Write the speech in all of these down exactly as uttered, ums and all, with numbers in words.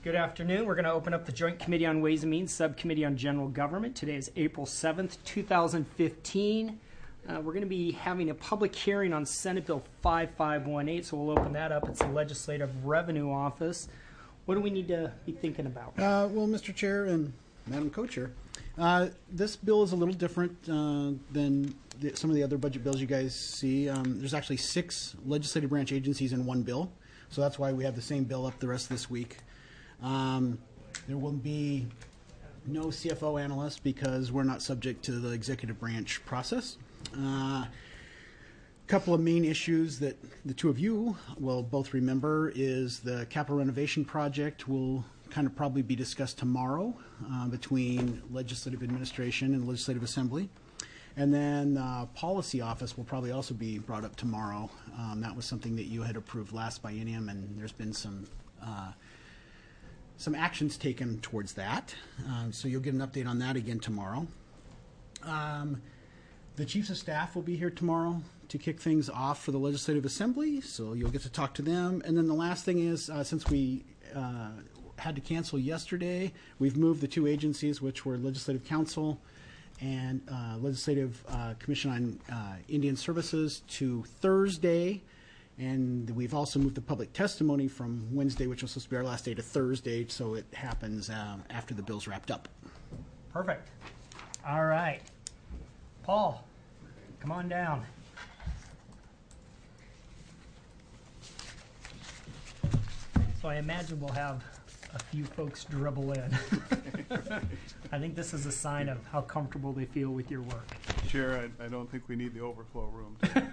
Good afternoon. We're going to open up the Joint Committee on Ways and Means, Subcommittee on General Government. Today is April seventh, two thousand fifteen. Uh, we're going to be having a public hearing on Senate Bill five five one eight, so we'll open that up. It's the Legislative Revenue Office. What do we need to be thinking about? Uh, well, Mister Chair and Madam Co-Chair, uh, this bill is a little different uh, than the, some of the other budget bills you guys see. Um, there's actually six legislative branch agencies in one bill, so that's why we have the same bill up the rest of this week. Um, there will be no C F O analyst because we're not subject to the executive branch process. A uh, couple of main issues that the two of you will both remember is the capital renovation project will kind of probably be discussed tomorrow uh, between legislative administration and legislative assembly. And then uh, policy office will probably also be brought up tomorrow. Um, that was something that you had approved last biennium, and there's been some uh, some actions taken towards that. Um, so you'll get an update on that again tomorrow. Um, the chiefs of staff will be here tomorrow to kick things off for the Legislative Assembly, so you'll get to talk to them. And then the last thing is, uh, since we uh, had to cancel yesterday, we've moved the two agencies, which were Legislative Council and uh, Legislative uh, Commission on uh, Indian Services, to Thursday. And we've also moved the public testimony from Wednesday, which was supposed to be our last day, to Thursday, so it happens uh, after the bill's wrapped up. Perfect. All right. Paul, come on down. So I imagine we'll have a few folks dribble in. I think this is a sign of how comfortable they feel with your work. Chair, I, I don't think we need the overflow room today.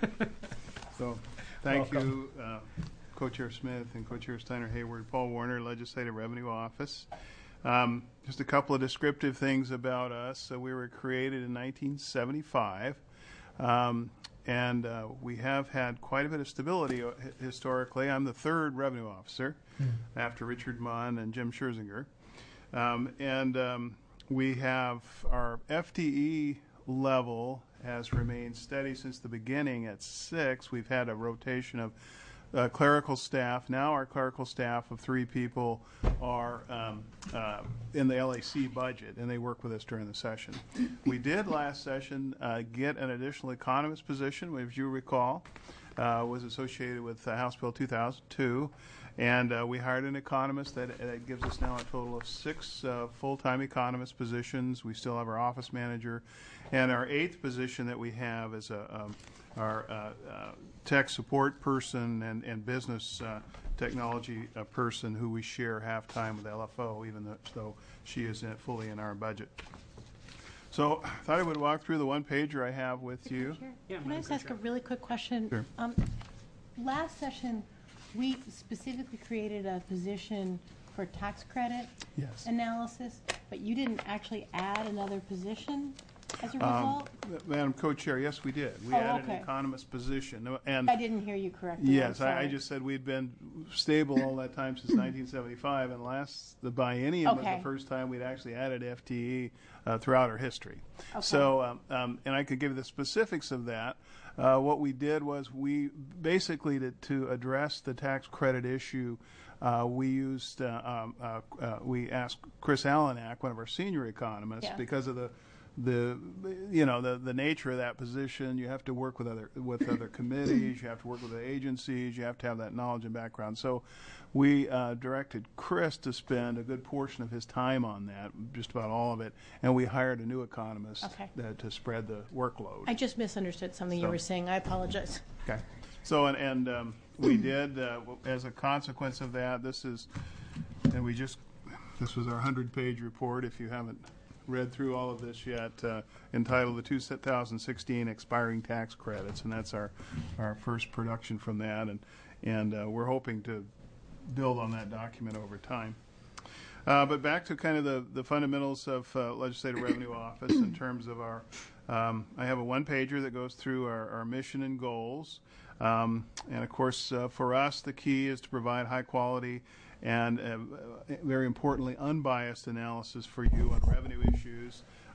So thank Welcome. you, uh, Co-Chair Smith and Co-Chair Steiner Hayward. Paul Warner, Legislative Revenue Office. Um, just a couple of descriptive things about us. So we were created in nineteen seventy-five, um, and uh, we have had quite a bit of stability uh, historically. I'm the third revenue officer mm. after Richard Munn and Jim Scherzinger. Um, and um, we have our F T E level has remained steady since the beginning at six. We've had a rotation of uh, clerical staff. Now our clerical staff of three people are um, uh, in the L A C budget, and they work with us during the session. We did last session uh, get an additional economist position, which you recall uh, was associated with uh, House Bill two thousand two. And uh, we hired an economist that, that gives us now a total of six uh, full-time economist positions. We still have our office manager. And our eighth position that we have is a, um, our uh, uh, tech support person and, and business uh, technology uh, person who we share half-time with L F O, even though, though she is in, fully in our budget. So I thought I would walk through the one-pager I have with you. Sure. Yeah, Can I just ask a really quick question? Sure. Um, last session, we specifically created a position for tax credit Yes. analysis, but you didn't actually add another position as a Um, result? Madam Co-Chair, yes, we did. We Oh, added okay. an economist position. And I didn't hear you correctly. yes, I'm I, I sorry. just said we'd been stable all that time since nineteen seventy-five, and last the biennium was Okay. the first time we'd actually added F T E uh, throughout our history. Okay. So, um, um, and I could give you the specifics of that. Uh, what we did was we basically to, to address the tax credit issue. Uh, we used uh, um, uh, uh, we asked Chris Allenak, one of our senior economists, Yeah. because of the the you know the the nature of that position. You have to work with other with other committees, you have to work with the agencies, you have to have that knowledge and background. So we uh, directed Chris to spend a good portion of his time on that, just about all of it, and we hired a new economist Okay. that, to spread the workload. I just misunderstood something you So- were saying. I apologize. Okay. So, and, and um, we did, uh, w- as a consequence of that, this is, and we just, this was our hundred-page report, if you haven't read through all of this yet, uh, entitled The two thousand sixteen Expiring Tax Credits, and that's our, our first production from that, and, and uh, we're hoping to build on that document over time. Uh, but back to kind of the, the fundamentals of uh, Legislative Revenue Office in terms of our, um, I have a one-pager that goes through our, our mission and goals. Um, and of course, uh, for us, the key is to provide high quality and, uh, very importantly, unbiased analysis for you on revenue issues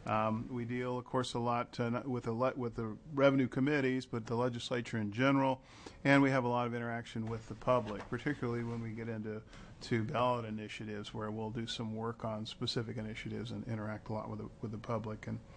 Um, we deal, of course, a lot uh, not with the le- with the revenue committees, but the legislature in general, and we have a lot of interaction with the public, particularly when we get into to ballot initiatives, where we'll do some work on specific initiatives and interact a lot with the, with the public and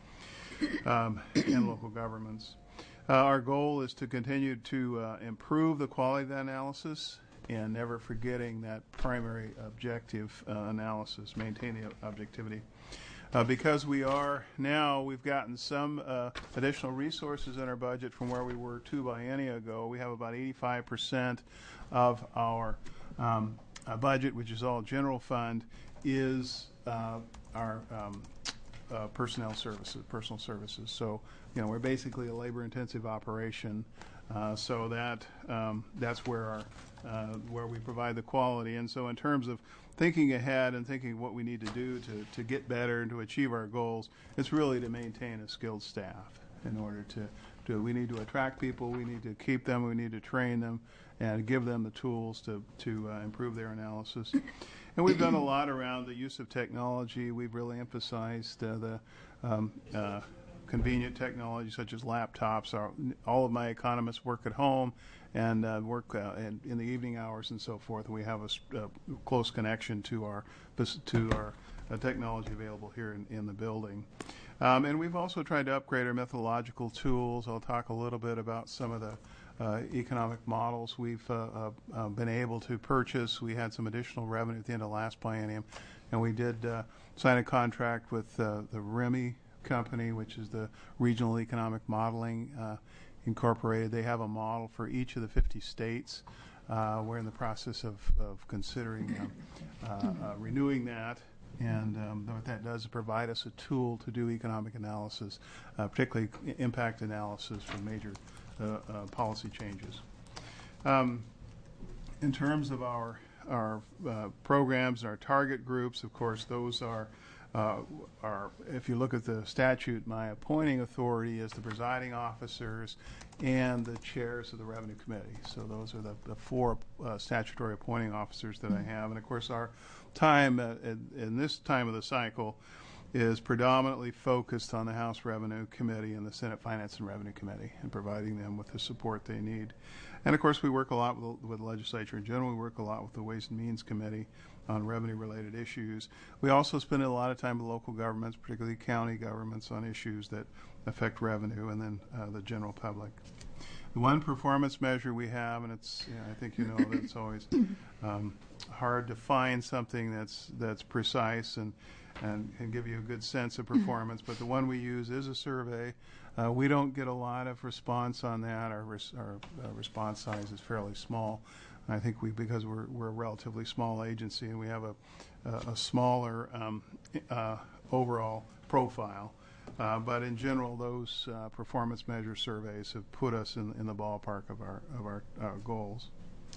um, and local governments. Uh, our goal is to continue to uh, improve the quality of the analysis, and never forgetting that primary objective uh, analysis, maintaining objectivity. Uh, because we are now, we've gotten some uh, additional resources in our budget from where we were two biennia ago. We have about eighty-five percent of our um, uh, budget, which is all general fund, is uh, our um, uh, personnel services, personal services. So, you know, we're basically a labor-intensive operation. Uh, so that um, that's where our uh, where we provide the quality. And so in terms of thinking ahead and thinking what we need to do to, to get better and to achieve our goals, it's really to maintain a skilled staff in order to do. We need to attract people, we need to keep them, we need to train them and give them the tools to, to uh, improve their analysis. And we've done a lot around the use of technology. We've really emphasized uh, the um, uh, convenient technology such as laptops. Our, all of my economists work at home and uh, work uh, in, in the evening hours and so forth. And we have a uh, close connection to our to our uh, technology available here in, in the building. Um, and we've also tried to upgrade our methodological tools. I'll talk a little bit about some of the uh, economic models we've uh, uh, uh, been able to purchase. We had some additional revenue at the end of last biennium, and we did uh, sign a contract with uh, the R I M I company, which is the Regional Economic Modeling uh, Incorporated. They have a model for each of the fifty states. Uh, we're in the process of, of considering um, uh, uh, renewing that. And um, what that does is provide us a tool to do economic analysis, uh, particularly impact analysis for major uh, uh, policy changes. Um, in terms of our our uh, programs, our target groups, of course, those are Uh, are, if you look at the statute, my appointing authority is the presiding officers and the chairs of the Revenue Committee. So those are the, the four uh, statutory appointing officers that I have. And of course, our time uh, in, in this time of the cycle is predominantly focused on the House Revenue Committee and the Senate Finance and Revenue Committee and providing them with the support they need. And of course, we work a lot with, with the legislature in general. We work a lot with the Ways and Means Committee on revenue-related issues. We also spend a lot of time with local governments, particularly county governments, on issues that affect revenue, and then uh, the general public. The one performance measure we have, and it's, you know, I think you know that it's always um, hard to find something that's that's precise and and can give you a good sense of performance, but the one we use is a survey. Uh, we don't get a lot of response on that. Our, res our uh, response size is fairly small. I think we, because we're, we're a relatively small agency and we have a, a, a smaller um, uh, overall profile. Uh, but in general, those uh, performance measure surveys have put us in, in the ballpark of our, of our, our goals.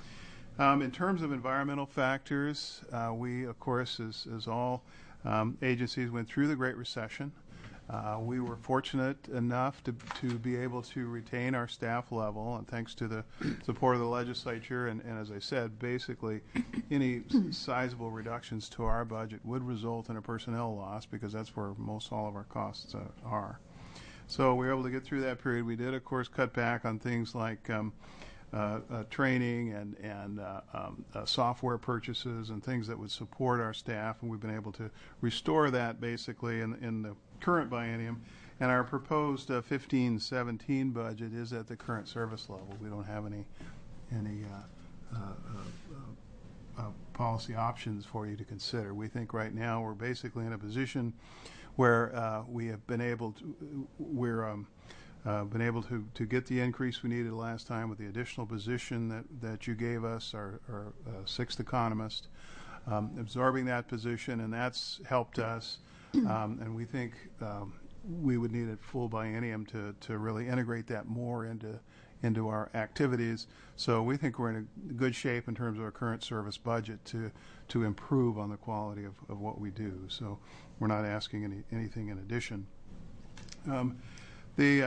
Um, in terms of environmental factors, uh, we, of course, as, as all um, agencies, went through the Great Recession. Uh, we were fortunate enough to, to be able to retain our staff level, and thanks to the support of the legislature, and, and as I said, basically any sizable reductions to our budget would result in a personnel loss, because that's where most all of our costs uh, are. So we were able to get through that period. We did, of course, cut back on things like um, uh, uh, training and, and uh, um, uh, software purchases and things that would support our staff, and we've been able to restore that basically in, in the current biennium, and our proposed uh, fifteen seventeen budget is at the current service level. We don't have any any uh, uh, uh, uh, policy options for you to consider. We think right now we're basically in a position where uh, we have been able to we're um, uh, been able to to get the increase we needed last time with the additional position that that you gave us, our, our uh, sixth economist, um, absorbing that position, and that's helped us. Um, and we think um, we would need a full biennium to, to really integrate that more into into our activities. So we think we're in a good shape in terms of our current service budget to to improve on the quality of, of what we do. So we're not asking any anything in addition. Um, the uh,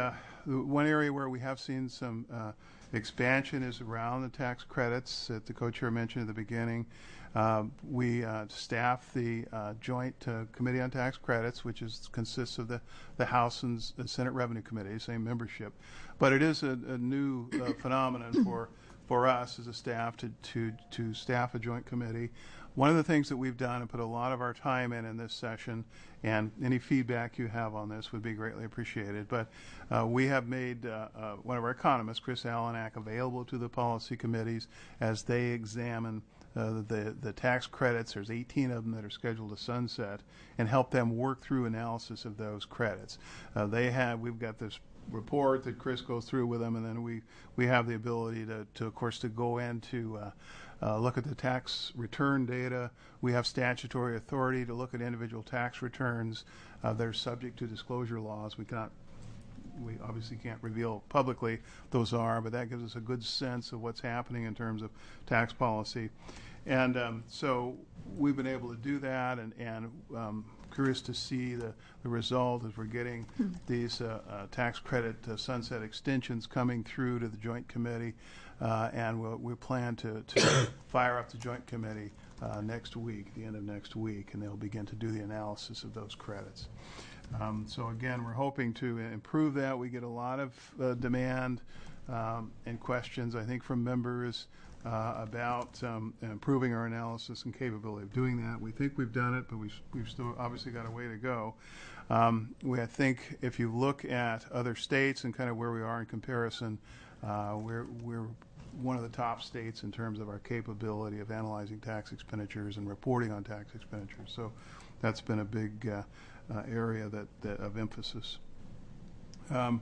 the one area where we have seen some uh, expansion is around the tax credits that the co-chair mentioned at the beginning. Uh, we uh, staff the uh, Joint uh, Committee on Tax Credits, which is consists of the, the House and S- Senate Revenue Committee, same membership. But it is a, a new uh, phenomenon for for us as a staff to, to, to staff a joint committee. One of the things that we've done and put a lot of our time in in this session, and any feedback you have on this would be greatly appreciated, but uh, we have made uh, uh, one of our economists, Chris Alanak, available to the policy committees as they examine uh, the, the tax credits. There's eighteen of them that are scheduled to sunset, and help them work through analysis of those credits. Uh, they have, we've got this report that Chris goes through with them, and then we, we have the ability to, to of course, to go into uh, uh, look at the tax return data. We have statutory authority to look at individual tax returns. Uh, they're subject to disclosure laws. We cannot, we obviously can't reveal publicly those are, but that gives us a good sense of what's happening in terms of tax policy. And um, so we've been able to do that, and, and um, curious to see the, the result as we're getting these uh, uh, tax credit uh, sunset extensions coming through to the Joint Committee, uh, and we'll, we plan to, to fire up the Joint Committee uh, next week, the end of next week, and they'll begin to do the analysis of those credits. Um, so again, we're hoping to improve that. We get a lot of uh, demand um, and questions, I think, from members Uh, about um, improving our analysis and capability of doing that. We think we've done it, but we've, we've still obviously got a way to go. Um, we, I think if you look at other states and kind of where we are in comparison, uh, we're, we're one of the top states in terms of our capability of analyzing tax expenditures and reporting on tax expenditures. So that's been a big uh, uh, area that, that of emphasis. Um,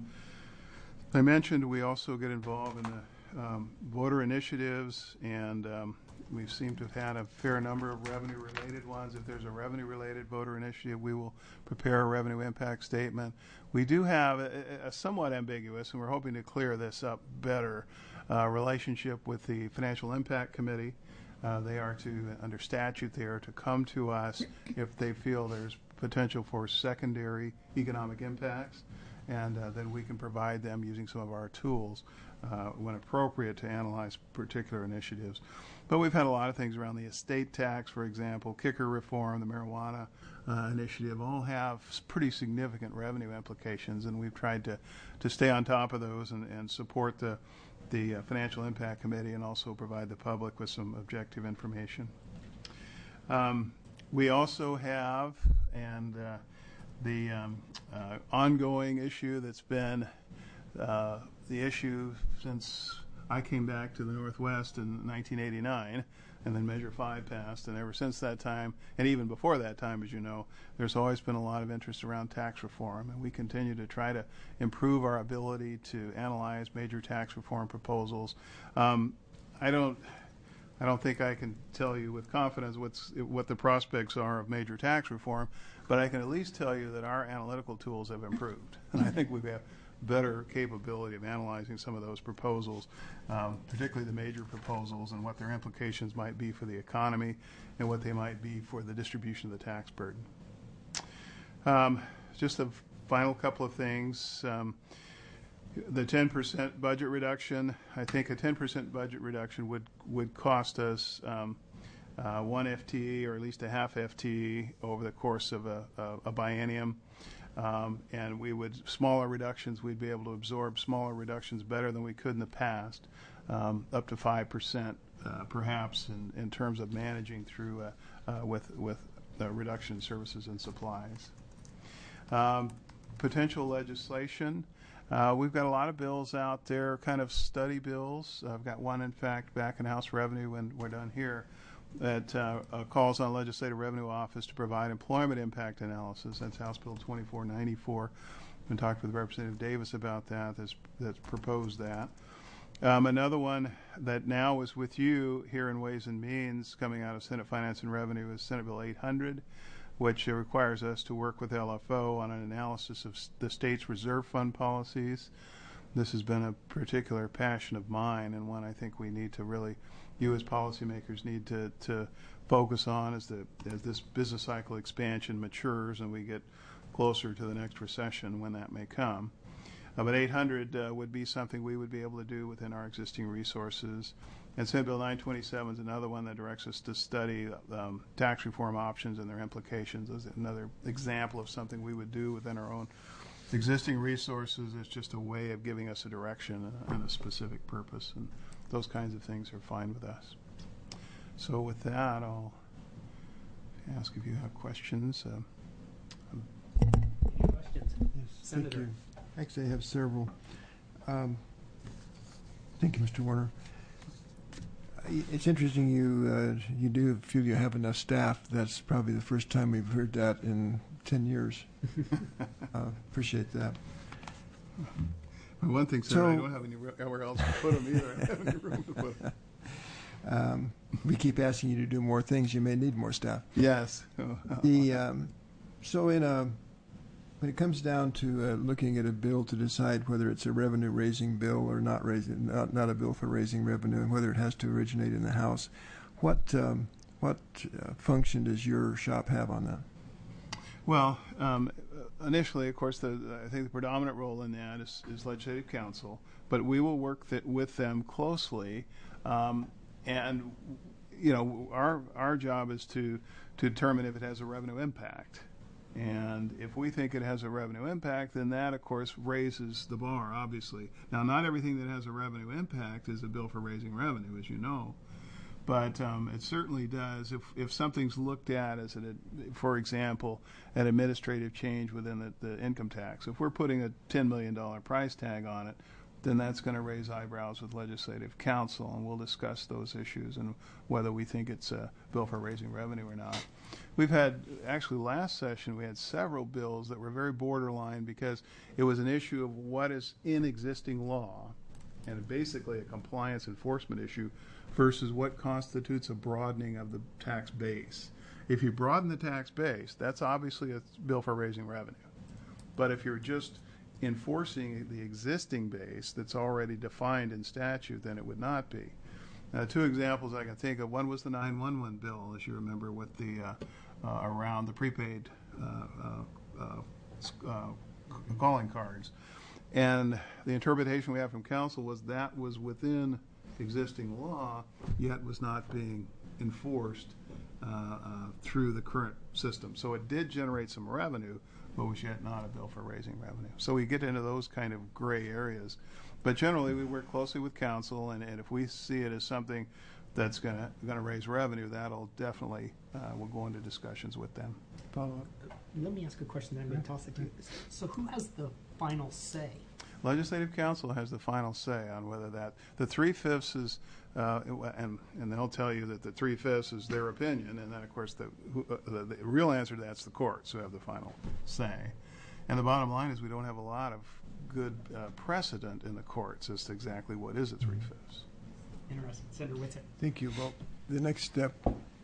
I mentioned we also get involved in the Um, voter initiatives, and um, we seem to have had a fair number of revenue-related ones. If there's a revenue-related voter initiative, we will prepare a revenue impact statement. We do have a, a somewhat ambiguous, and we're hoping to clear this up better, uh, relationship with the Financial Impact Committee. Uh, they are to, under statute, they are to come to us if they feel there's potential for secondary economic impacts, and uh, then we can provide them using some of our tools Uh, when appropriate to analyze particular initiatives. But we've had a lot of things around the estate tax, for example, kicker reform, the marijuana uh, initiative, all have pretty significant revenue implications, and we've tried to, to stay on top of those and, and support the, the uh, Financial Impact Committee and also provide the public with some objective information. Um, we also have, and uh, the um, uh, ongoing issue that's been uh, the issue since I came back to the Northwest in nineteen eighty-nine, and then Measure five passed, and ever since that time, and even before that time, as you know, there's always been a lot of interest around tax reform, and we continue to try to improve our ability to analyze major tax reform proposals. Um, I don't I don't think I can tell you with confidence what's, what the prospects are of major tax reform, but I can at least tell you that our analytical tools have improved, and I think we have better capability of analyzing some of those proposals, um, particularly the major proposals and what their implications might be for the economy and what they might be for the distribution of the tax burden. Um, just a final couple of things. Um, the ten percent budget reduction, I think a ten percent budget reduction would, would cost us um, uh, one F T E or at least a half F T E over the course of a, a, a biennium. Um, and we would, smaller reductions, we'd be able to absorb smaller reductions better than we could in the past, um, up to five percent uh, perhaps in, in terms of managing through uh, uh, with, with the reduction in services and supplies. Um, potential legislation. Uh, we've got a lot of bills out there, kind of study bills. I've got one, in fact, back in House Revenue when we're done here, that uh, uh, calls on Legislative Revenue Office to provide employment impact analysis. That's House Bill twenty-four ninety-four. I've been talking with Representative Davis about that. That's, that's proposed that. Um, another one that now is with you here in Ways and Means, coming out of Senate Finance and Revenue, is Senate Bill eight hundred, which uh, requires us to work with L F O on an analysis of the state's reserve fund policies. This has been a particular passion of mine, and one I think we need to really, you as policymakers need to, to focus on as, the, as this business cycle expansion matures and we get closer to the next recession when that may come. Uh, but eight hundred uh, would be something we would be able to do within our existing resources. And Senate Bill nine twenty-seven is another one that directs us to study um, tax reform options and their implications. Is another example of something we would do within our own existing resources. It's just a way of giving us a direction and a specific purpose, and those kinds of things are fine with us. So with that, I'll ask if you have questions. Uh, Any questions? Yes, Senator. thank you. Actually, I have several. Um, thank you, Mister Warner. I- It's interesting you uh, you do feel you have enough staff. That's probably the first time we've heard that in ten years. uh, appreciate that. Well, one thing, sir, So- I don't have anywhere else to put them either. I don't have any room to put them. Um, we keep asking you to do more things. You may need more staff. Yes. The um, so in a when it comes down to uh, looking at a bill to decide whether it's a revenue-raising bill or not raising, not, not a bill for raising revenue, and whether it has to originate in the House, what um, what uh, function does your shop have on that? Well, um, initially, of course, the, I think the predominant role in that is, is legislative council, but we will work th- with them closely, um, and you know, our our job is to to determine if it has a revenue impact. And if we think it has a revenue impact, then that, of course, raises the bar, obviously. Now, not everything that has a revenue impact is a bill for raising revenue, as you know. But um, it certainly does. If if something's looked at as, an, for example, an administrative change within the, the income tax, if we're putting a ten million dollars price tag on it, then that's going to raise eyebrows with legislative council, and we'll discuss those issues and whether we think it's a bill for raising revenue or not. We've had, actually last session, we had several bills that were very borderline because it was an issue of what is in existing law and basically a compliance enforcement issue versus what constitutes a broadening of the tax base. If you broaden the tax base, that's obviously a bill for raising revenue. But if you're just enforcing the existing base that's already defined in statute, then it would not be. Uh, two examples I can think of. One was the nine one one bill, as you remember, with the uh, uh, around the prepaid uh, uh, uh, uh, calling cards. And the interpretation we have from council was that was within existing law, yet was not being enforced uh, uh, through the current system. So it did generate some revenue, but was yet not a bill for raising revenue. So we get into those kind of gray areas. But generally, we work closely with council, and, and if we see it as something that's going to going to raise revenue, that'll definitely, uh, we'll go into discussions with them. Follow up. Let me ask a question, then I'm going to toss it to you. So who has the final say? Legislative council has the final say on whether that, the three-fifths is, uh, and, and they'll tell you that the three-fifths is their opinion, and then, of course, the, who, uh, the, the real answer to that's the courts who have the final say. And the bottom line is we don't have a lot of good uh, precedent in the courts as to exactly what is a three-fifths. Interesting. Senator Whitsitt. Thank you. Well, the next step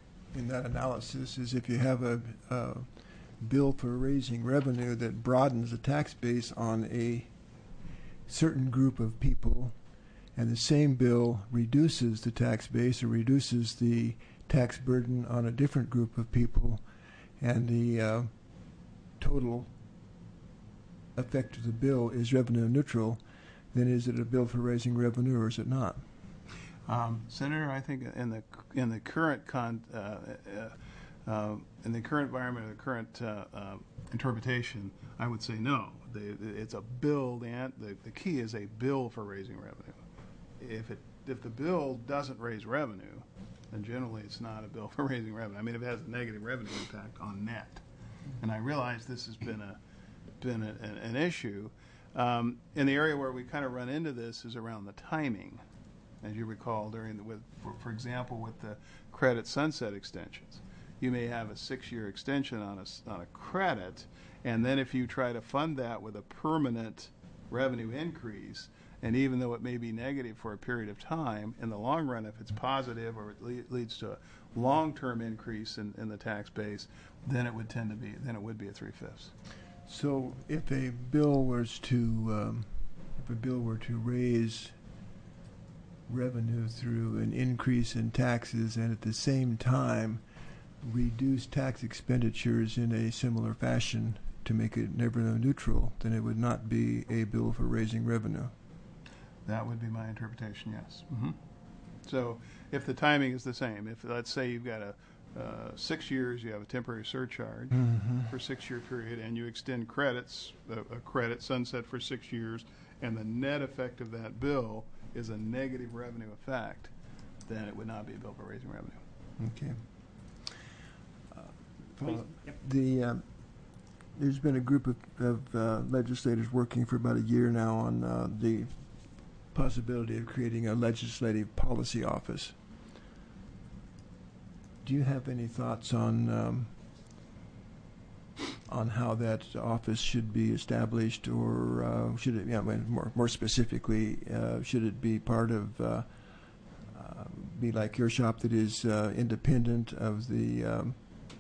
in that analysis is if you have a, a bill for raising revenue that broadens the tax base on a certain group of people, and the same bill reduces the tax base or reduces the tax burden on a different group of people, and the uh, total effect of the bill is revenue neutral, then is it a bill for raising revenue or is it not? Um, Senator, I think in the in the current con, uh, uh, uh, in the current environment or the current uh, uh, interpretation, I would say no. The, it's a bill. The, the the key is a bill for raising revenue. If it if the bill doesn't raise revenue, then generally it's not a bill for raising revenue. I mean, if it has a negative revenue impact on net, and I realize this has been a been a, an, an issue. Um, in the area where we kind of run into this is around the timing. As you recall, during the, with, for, for example, with the credit sunset extensions, you may have a six-year extension on a, on a credit, and then if you try to fund that with a permanent revenue increase, and even though it may be negative for a period of time, in the long run, if it's positive or it le- leads to a long-term increase in, in the tax base, then it would tend to be, then it would be a three-fifths. So if a bill was to, um, if a bill were to raise revenue through an increase in taxes and at the same time reduce tax expenditures in a similar fashion to make it revenue neutral, then it would not be a bill for raising revenue. That would be my interpretation, yes. Mm-hmm. So if the timing is the same, if let's say you've got a uh, six years, you have a temporary surcharge Mm-hmm. for a six-year period, and you extend credits, a, a credit sunset for six years, and the net effect of that bill is a negative revenue effect, then it would not be a bill for raising revenue. Okay. Please. Uh, Yep. The um, there's been a group of, of uh, legislators working for about a year now on uh, the possibility of creating a legislative policy office. Do you have any thoughts on um, on how that office should be established, or uh, should it, yeah, more more specifically, uh, should it be part of, uh, uh, be like your shop that is uh, independent of the um,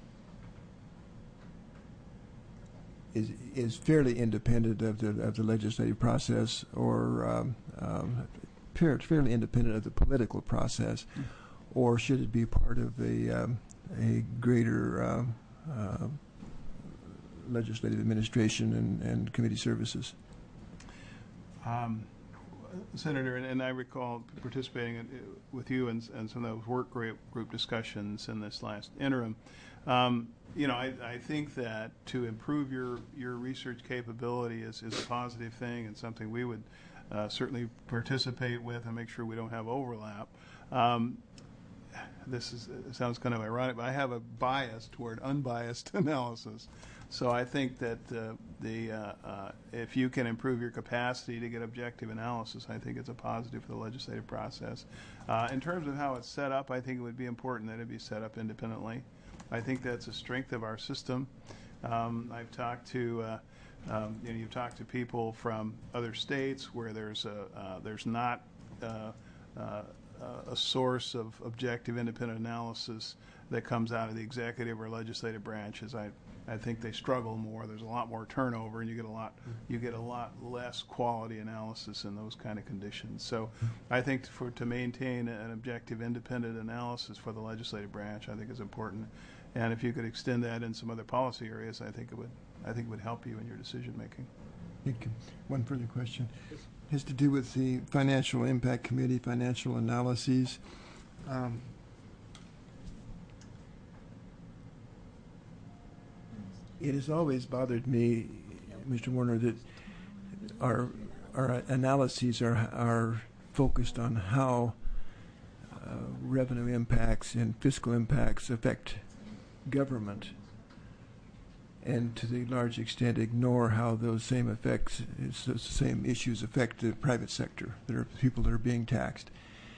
is is fairly independent of the of the legislative process, or um, um, fair- fairly independent of the political process, Mm. or should it be part of a um, a greater um, uh, legislative administration and, and committee services? Um, Senator, and, and I recall participating in, with you in, in some of those work group, group discussions in this last interim. Um, you know, I, I think that to improve your, your research capability is, is a positive thing, and something we would uh, certainly participate with and make sure we don't have overlap. Um, this is, it sounds kind of ironic, but I have a bias toward unbiased analysis. So I think that uh, the uh, uh, if you can improve your capacity to get objective analysis, I think it's a positive for the legislative process. Uh, in terms of how it's set up, I think it would be important that it be set up independently. I think that's a strength of our system. Um, I've talked to uh, um, you know, you've talked to people from other states where there's a uh, there's not uh, uh, a source of objective independent analysis that comes out of the executive or legislative branches. I I think they struggle more. There's a lot more turnover, and you get a lot you get a lot less quality analysis in those kind of conditions. So, I think for to maintain an objective, independent analysis for the legislative branch, I think is important. And if you could extend that in some other policy areas, I think it would I think it would help you in your decision making. Thank you. One further question has to do with the Financial Impact Committee, financial analyses. Um, It has always bothered me, Mister Warner, that our our analyses are are focused on how uh, revenue impacts and fiscal impacts affect government, and to the large extent ignore how those same effects, those same issues affect the private sector, that are people that are being taxed.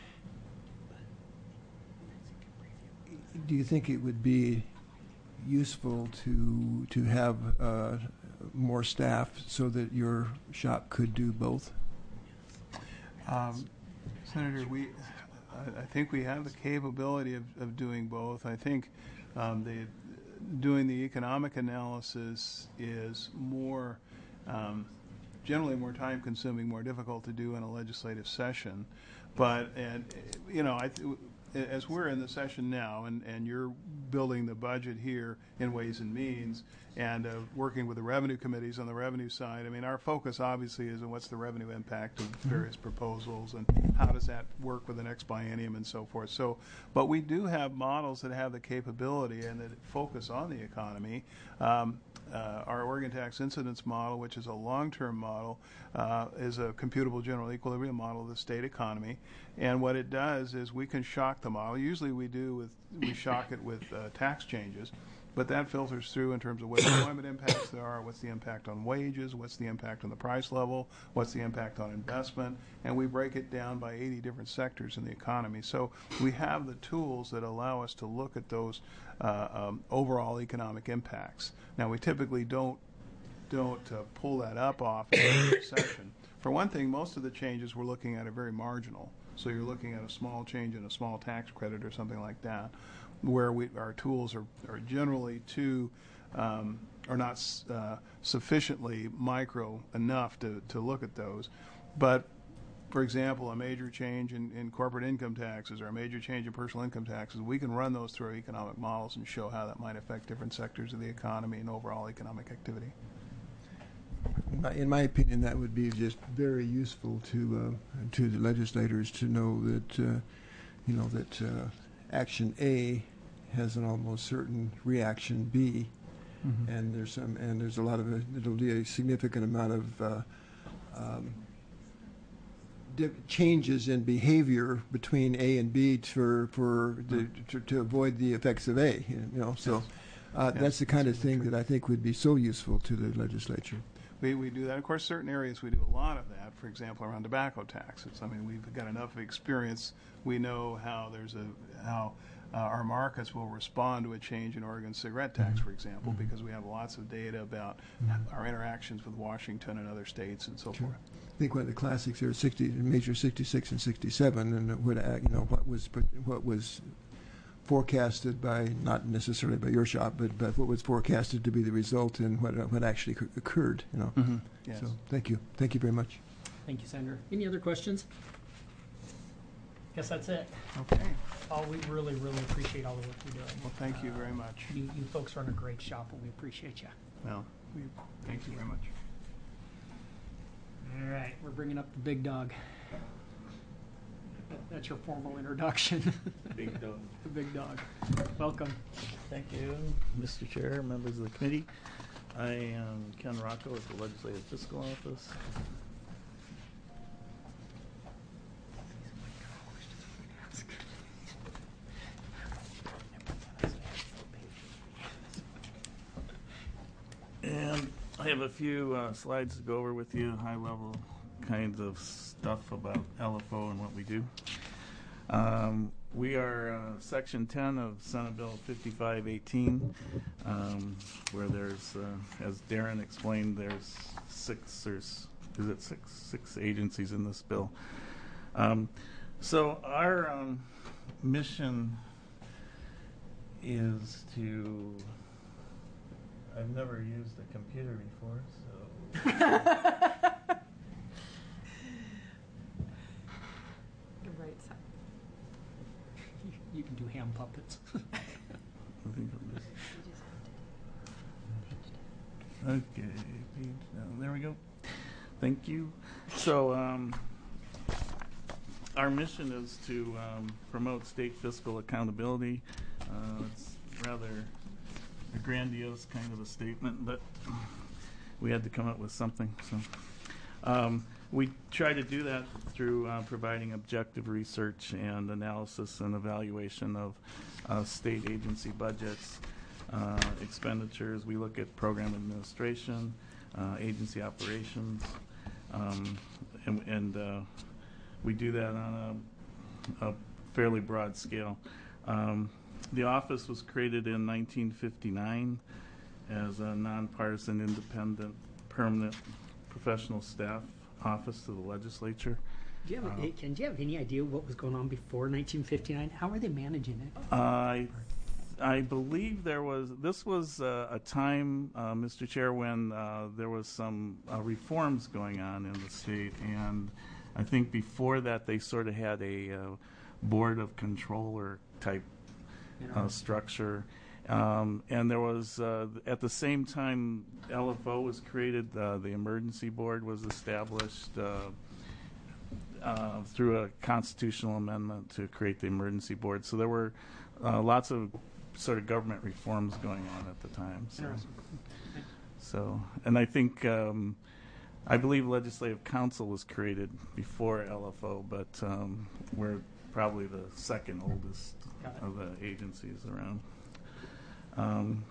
Do you think it would be useful to to have uh, more staff so that your shop could do both? Um, Senator, we I, I think we have the capability of, of doing both. I think um, the doing the economic analysis is more um, generally more time consuming, more difficult to do in a legislative session. But and you know I. Th- As we're in the session now, and, and you're building the budget here in Ways and Means, and uh, working with the revenue committees on the revenue side, I mean, our focus obviously is on what's the revenue impact of various proposals, and how does that work with the next biennium and so forth. So, but we do have models that have the capability and that focus on the economy. Um, Uh, our organ tax incidence model, which is a long-term model, uh, is a computable general equilibrium model of the state economy. And what it does is we can shock the model. Usually we do with, we shock it with uh, tax changes, but that filters through in terms of what employment impacts there are, what's the impact on wages, what's the impact on the price level, what's the impact on investment, and we break it down by eighty different sectors in the economy. So we have the tools that allow us to look at those uh, um, overall economic impacts. Now, we typically don't don't uh, pull that up off in every session. For one thing, most of the changes we're looking at are very marginal. So you're looking at a small change in a small tax credit or something like that, where we, our tools are, are generally too, um, are not uh, sufficiently micro enough to, to look at those. But, for example, a major change in, in corporate income taxes or a major change in personal income taxes, we can run those through our economic models and show how that might affect different sectors of the economy and overall economic activity. in my, in my opinion, that would be just very useful to uh, to the legislators to know that uh, you know that uh, action A has an almost certain reaction B, Mm-hmm. and there's some and there's a lot of uh, it'll be a significant amount of uh, um, di- changes in behavior between A and B for for the, to, to avoid the effects of A. You know, so. Yes. Uh, Yes, that's the kind of absolutely thing true. that I think would be so useful to the legislature. We, we do that. Of course, certain areas we do a lot of that. For example, around tobacco taxes. I mean, we've got enough experience. We know how there's a how uh, our markets will respond to a change in Oregon cigarette tax, for example, because we have lots of data about our interactions with Washington and other states and so forth. I think one of the classics there is sixty, major sixty-six and sixty-seven, and what uh, you know what was what was forecasted by not necessarily by your shop, but, but what was forecasted to be the result and what uh, what actually c- occurred. You know. Mm-hmm. Yes. So thank you, thank you very much. Thank you, Senator. Any other questions? Guess that's it. Okay. Paul, we really, really appreciate all the work you're doing. Well, thank you very much. You, you folks run a great shop, and we appreciate you. Well, we thank you very much. All right, we're bringing up the big dog. That's your formal introduction. Big dog. The big dog. Welcome. Thank you, Mister Chair, members of the committee. I am Ken Rocco with the Legislative Fiscal Office. And I have a few uh, slides to go over with you, high-level kinds of stuff about L F O and what we do. Um, we are uh, Section ten of Senate Bill fifty-five eighteen, um, where there's, uh, as Darren explained, there's six, there's, is it six, six agencies in this bill. Um, so our um, mission is to, I've never used a computer before, so. The right side. You can do hand puppets. I think I'm just- Okay, page down. There we go. Thank you. So, um, our mission is to um, promote state fiscal accountability. Uh, it's rather a grandiose kind of a statement, but we had to come up with something. So, um, we try to do that through uh, providing objective research and analysis and evaluation of uh, state agency budgets, uh, expenditures. We look at program administration, uh, agency operations, um, and, and uh, we do that on a, a fairly broad scale. Um, the office was created in nineteen fifty-nine as a nonpartisan, independent, permanent professional staff office to the legislature. Do you have, Uh, a, Ken, do you have any idea what was going on before nineteen fifty-nine? How were they managing it? I I believe there was, this was uh, a time, uh, Mister Chair, when uh, there was some uh, reforms going on in the state, and I think before that they sort of had a uh, board of controller type uh, structure. Um, and there was, uh, at the same time L F O was created, uh, the emergency board was established uh, uh, through a constitutional amendment to create the emergency board. So there were uh, lots of sort of government reforms going on at the time. So, Interesting. so and I think, um, I believe Legislative Council was created before L F O, but um, we're probably the second oldest Got it. of the agencies around. Um,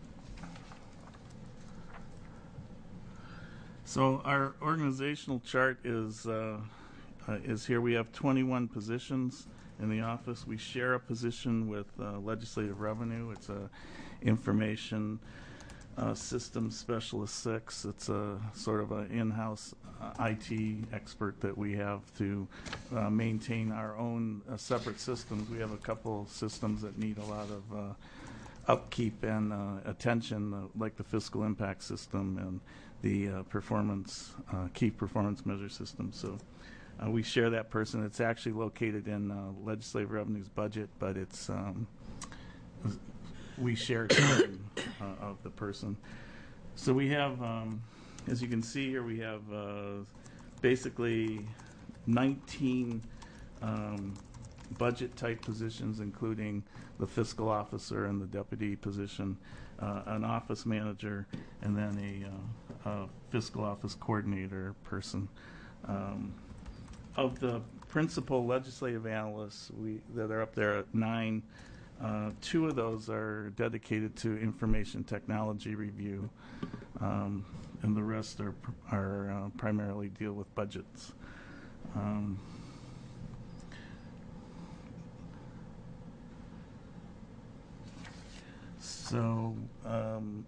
so our organizational chart is uh, uh, is here. We have twenty-one positions in the office. We share a position with uh, Legislative Revenue. It's a information uh, systems specialist six. It's a sort of an in-house uh, I T expert that we have to uh, maintain our own uh, separate systems. We have a couple systems that need a lot of uh, upkeep and uh, attention, uh, like the fiscal impact system and the uh, performance, uh, key performance measure system. So uh, we share that person. It's actually located in uh, Legislative Revenue's budget, but it's um, we share sharing uh, of the person. So we have um, as you can see here, we have uh, basically nineteen um, budget-type positions, including the fiscal officer and the deputy position, uh, an office manager, and then a, uh, a fiscal office coordinator person. Um, of the principal legislative analysts we, that are up there at nine, uh, two of those are dedicated to information technology review, um, and the rest are, are uh, primarily deal with budgets. Um, So, um,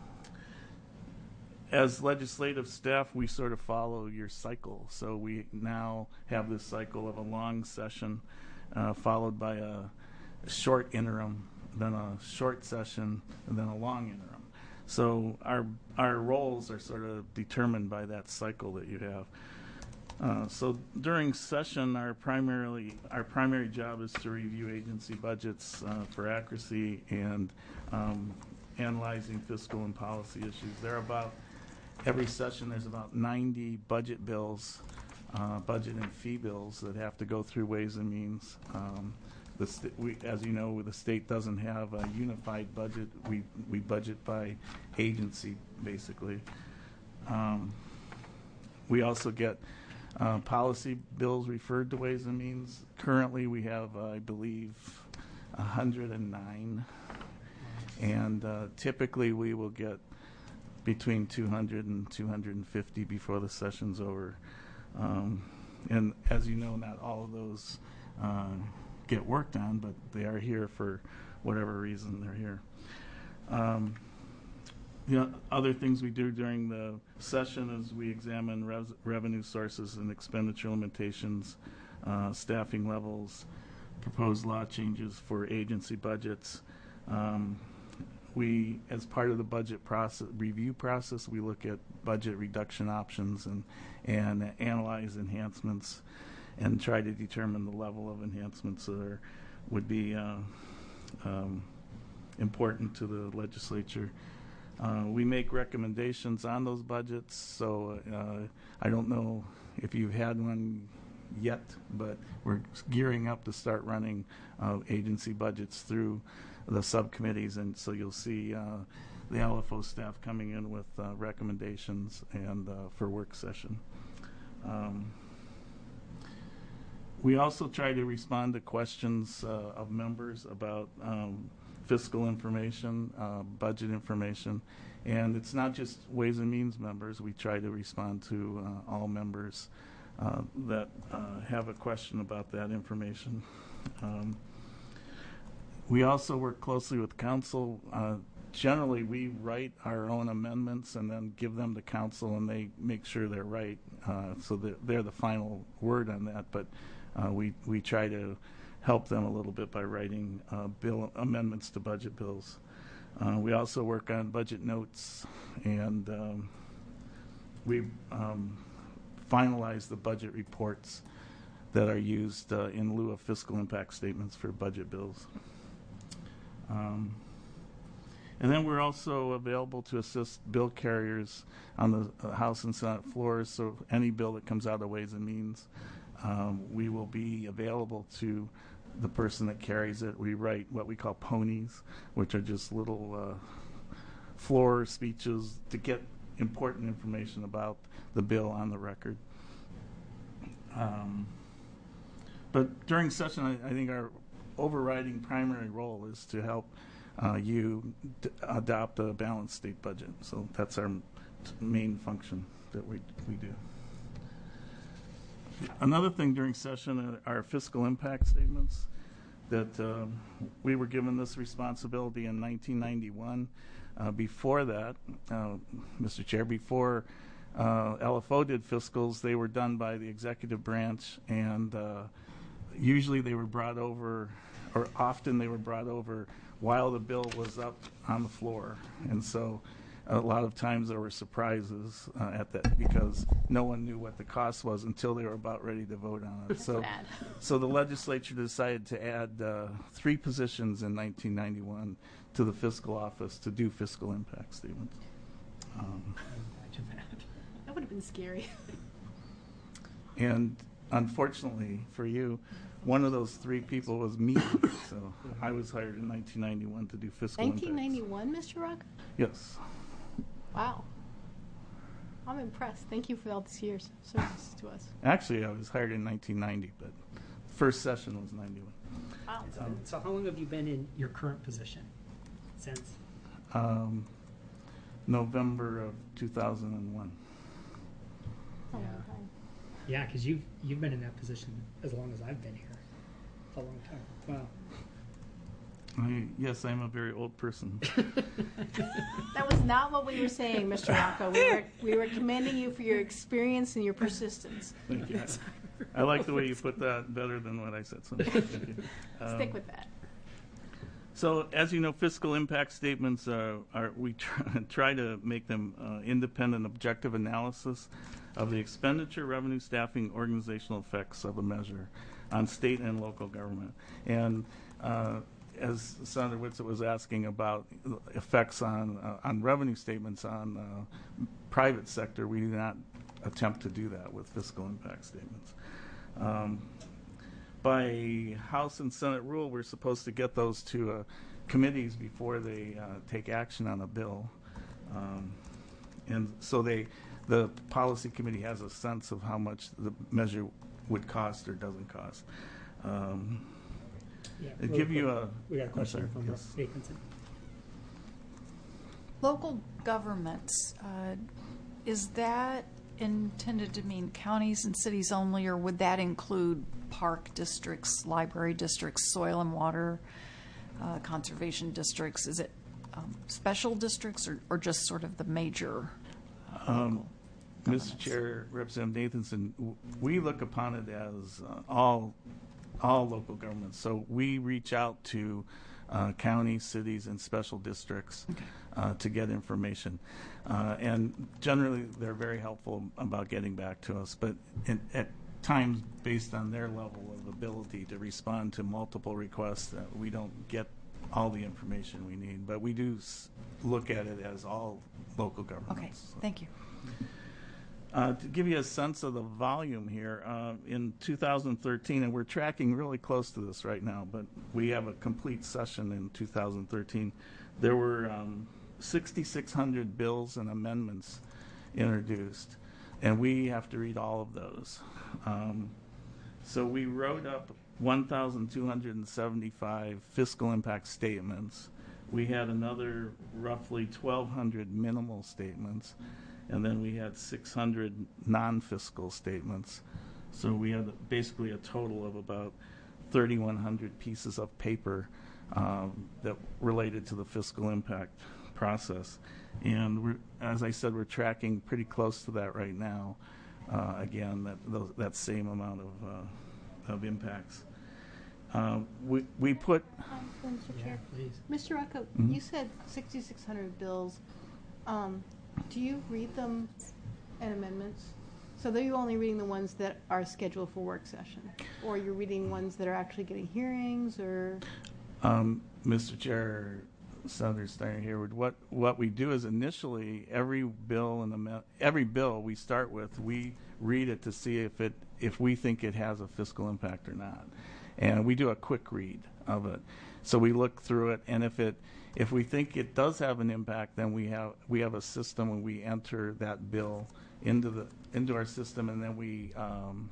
as legislative staff, we sort of follow your cycle. So we now have this cycle of a long session, uh, followed by a, a short interim, then a short session, and then a long interim. So our our roles are sort of determined by that cycle that you have. Uh, so during session, our primarily our primary job is to review agency budgets uh, for accuracy and um, analyzing fiscal and policy issues. There are about every session there's about ninety budget bills, uh, budget and fee bills that have to go through Ways and Means. Um, the st- we, as you know, the state doesn't have a unified budget. We we budget by agency basically. Um, we also get Uh, policy bills referred to Ways and Means. Currently, we have, uh, I believe, one hundred nine. And uh, typically, we will get between two hundred and two hundred fifty before the session's over. Um, and as you know, not all of those uh, get worked on, but they are here for whatever reason they're here. Um, The other things we do during the session is we examine res- revenue sources and expenditure limitations, uh, staffing levels, proposed law changes for agency budgets. Um, we, as part of the budget process review process, we look at budget reduction options and and analyze enhancements and try to determine the level of enhancements that are would be uh, um, important to the legislature. Uh, we make recommendations on those budgets, so uh, I don't know if you've had one yet, but we're gearing up to start running uh, agency budgets through the subcommittees, and so you'll see uh, the L F O staff coming in with uh, recommendations and uh, for work session. Um, we also try to respond to questions uh, of members about um, fiscal information, uh, budget information, and it's not just Ways and Means members. We try to respond to uh, all members uh, that uh, have a question about that information. Um, we also work closely with council. Uh, generally, we write our own amendments and then give them to council, and they make sure they're right, uh, so that they're the final word on that. But uh, we we try to help them a little bit by writing uh, bill amendments to budget bills. Uh, we also work on budget notes, and um, we um, finalize the budget reports that are used uh, in lieu of fiscal impact statements for budget bills. Um, and then we're also available to assist bill carriers on the uh, House and Senate floors, so any bill that comes out of Ways and Means, Um, we will be available to the person that carries it. We write what we call ponies, which are just little uh, floor speeches to get important information about the bill on the record. Um, but during session, I, I think our overriding primary role is to help uh, you d- adopt a balanced state budget. So that's our m- main function that we we do. Another thing during session are fiscal impact statements. That um, we were given this responsibility in nineteen ninety-one. Uh, before that, uh, Mister Chair, before uh, L F O did fiscals, they were done by the executive branch, and uh, usually they were brought over, or often they were brought over while the bill was up on the floor. And so a lot of times there were surprises uh, at that, because no one knew what the cost was until they were about ready to vote on it. So, Sad. so the legislature decided to add uh, three positions in nineteen ninety-one to the fiscal office to do fiscal impact statements. Um, Imagine that. would have been scary. And unfortunately for you, one of those three people was me. So I was hired in nineteen ninety-one to do fiscal impacts. nineteen ninety-one, Mister Rock? Yes. Wow. I'm impressed. Thank you for all these years of service to us. Actually, I was hired in nineteen ninety, but the first session was ninety-one. Wow. So, so how long have you been in your current position? Since? Um, November of two thousand one. A long Yeah. time. Yeah, because you've you've been in that position as long as I've been here. A long time. Wow. I, yes, I'm a very old person. That was not what we were saying, Mister Rocco. We were, we were commending you for your experience and your persistence. Thank you. I like the way you put that better than what I said. So thank you. Stick Um, with that. So, as you know, fiscal impact statements are, are we try, try to make them uh, independent, objective analysis of the expenditure, revenue, staffing, organizational effects of a measure on state and local government. And uh, as Senator Whitsitt was asking about effects on uh, on revenue statements on uh, private sector, we do not attempt to do that with fiscal impact statements. Um, By House and Senate rule, we're supposed to get those to uh, committees before they uh, take action on a bill. Um, and so they, the policy committee has a sense of how much the measure would cost or doesn't cost. Um, Yeah. I'll real give you quick, a. We got a I'm question sorry, from yes. Nathanson. Local governments, uh, is that intended to mean counties and cities only, or would that include park districts, library districts, soil and water uh, conservation districts? Is it um, special districts or, or just sort of the major? Um, Mister governments? Chair, Representative Nathanson, w- we look upon it as uh, all all local governments. So we reach out to uh, counties, cities, and special districts uh, to get information. Uh, and generally, they're very helpful about getting back to us. But in, at times, based on their level of ability to respond to multiple requests, uh, we don't get all the information we need. But we do s- look at it as all local governments. Okay, So- thank you. uh, to give you a sense of the volume here, uh, in two thousand thirteen, and we're tracking really close to this right now, but we have a complete session in two thousand thirteen, there were um, sixty-six hundred bills and amendments introduced, and we have to read all of those. Um, so we wrote up one thousand two hundred seventy-five fiscal impact statements. We had another roughly twelve hundred minimal statements. And then we had six hundred non-fiscal statements. So we had basically a total of about thirty-one hundred pieces of paper um, that related to the fiscal impact process. And we're, as I said, we're tracking pretty close to that right now. Uh, again, that those, that same amount of uh, of impacts. Uh, we we put. Um, Mister Yeah, Chair. please. Mister Rocco, Mhm. you said sixty-six hundred bills. Um, do you read them and amendments? So are you only reading the ones that are scheduled for work session? Or you're reading ones that are actually getting hearings, or? Um, Mister Chair, Senator Steiner Hayward, what, what we do is initially every bill and amend, every bill we start with, we read it to see if it if we think it has a fiscal impact or not, and we do a quick read of it. So we look through it, and if it if we think it does have an impact, then we have we have a system and we enter that bill into the into our system, and then we um,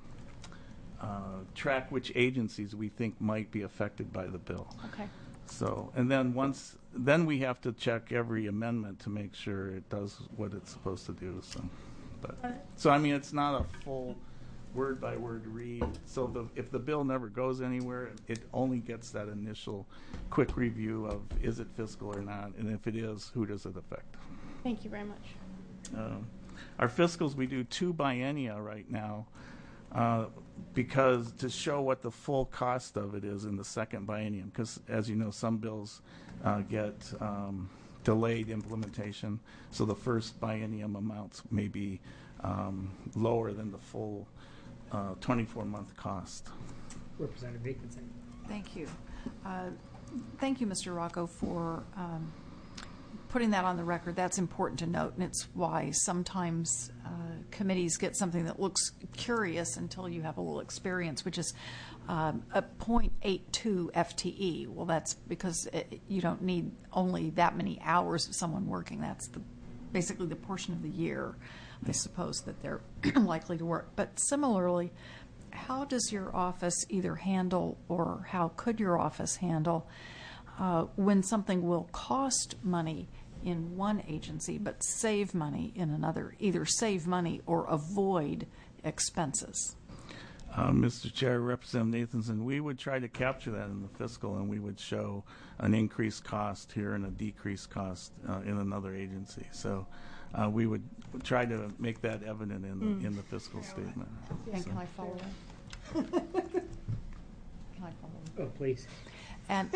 uh, track which agencies we think might be affected by the bill. Okay. So, and then once, then we have to check every amendment to make sure it does what it's supposed to do. So, but so I mean, it's not a full word by word read. So the, if the bill never goes anywhere, it only gets that initial quick review of is it fiscal or not, and if it is, who does it affect? Thank you very much. Um, our fiscals, we do two biennia right now uh, because to show what the full cost of it is in the second biennium. Because as you know, some bills uh, get um, delayed implementation, so the first biennium amounts may be um, lower than the full uh, twenty-four month cost. Representative Nathanson. Thank you. Uh, Thank you, Mister Rocco, for um, putting that on the record. That's important to note, and it's why sometimes uh, committees get something that looks curious until you have a little experience, which is um, a zero point eight two F T E. Well, that's because it, you don't need only that many hours of someone working. That's the basically the portion of the year, I suppose, that they're likely to work. But similarly, how does your office either handle, or how could your office handle, uh, when something will cost money in one agency but save money in another, either save money or avoid expenses? Uh, Mister Chair, Representative Nathanson, we would try to capture that in the fiscal, and we would show an increased cost here and a decreased cost uh, in another agency. So uh, we would try to make that evident in the, Mm. in the fiscal statement. And So- can I follow that? Can I follow that? Oh, please. And,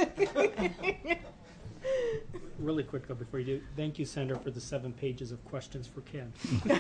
Really quick though, before you do, thank you, Senator, for the seven pages of questions for Ken.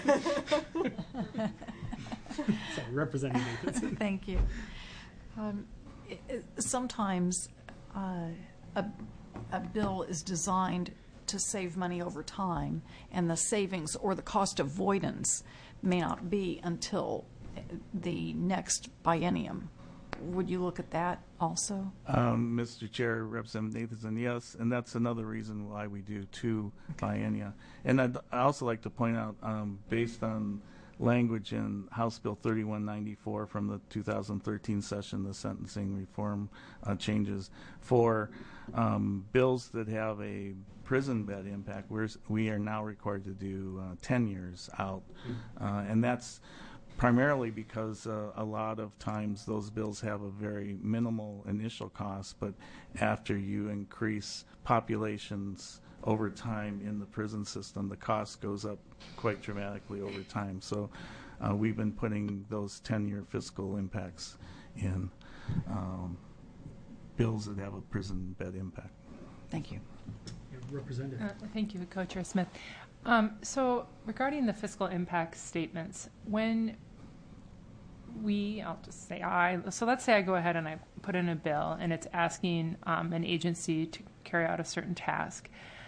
Sorry, Representative Nathanson. thank you. Um, i- i- sometimes uh, a, a bill is designed to save money over time, and the savings or the cost avoidance may not be until the next biennium. Would you look at that also? Um, Mister Chair, Representative Nathanson, yes, and that's another reason why we do two biennia. And I'd I also like to point out, um, based on language in House Bill thirty-one ninety-four from the two thousand thirteen session, the sentencing reform uh, changes for um, bills that have a prison bed impact, we're, we are now required to do uh, ten years out, uh, and that's primarily because uh, a lot of times those bills have a very minimal initial cost, but after you increase populations over time in the prison system, the cost goes up quite dramatically over time. So uh, we've been putting those ten-year fiscal impacts in um, bills that have a prison bed impact. Thank you. Representative. Uh, Thank you, Co-Chair Smith. Um, so regarding the fiscal impact statements, when we, I'll just say I, so let's say I go ahead and I put in a bill and it's asking um, an agency to carry out a certain task.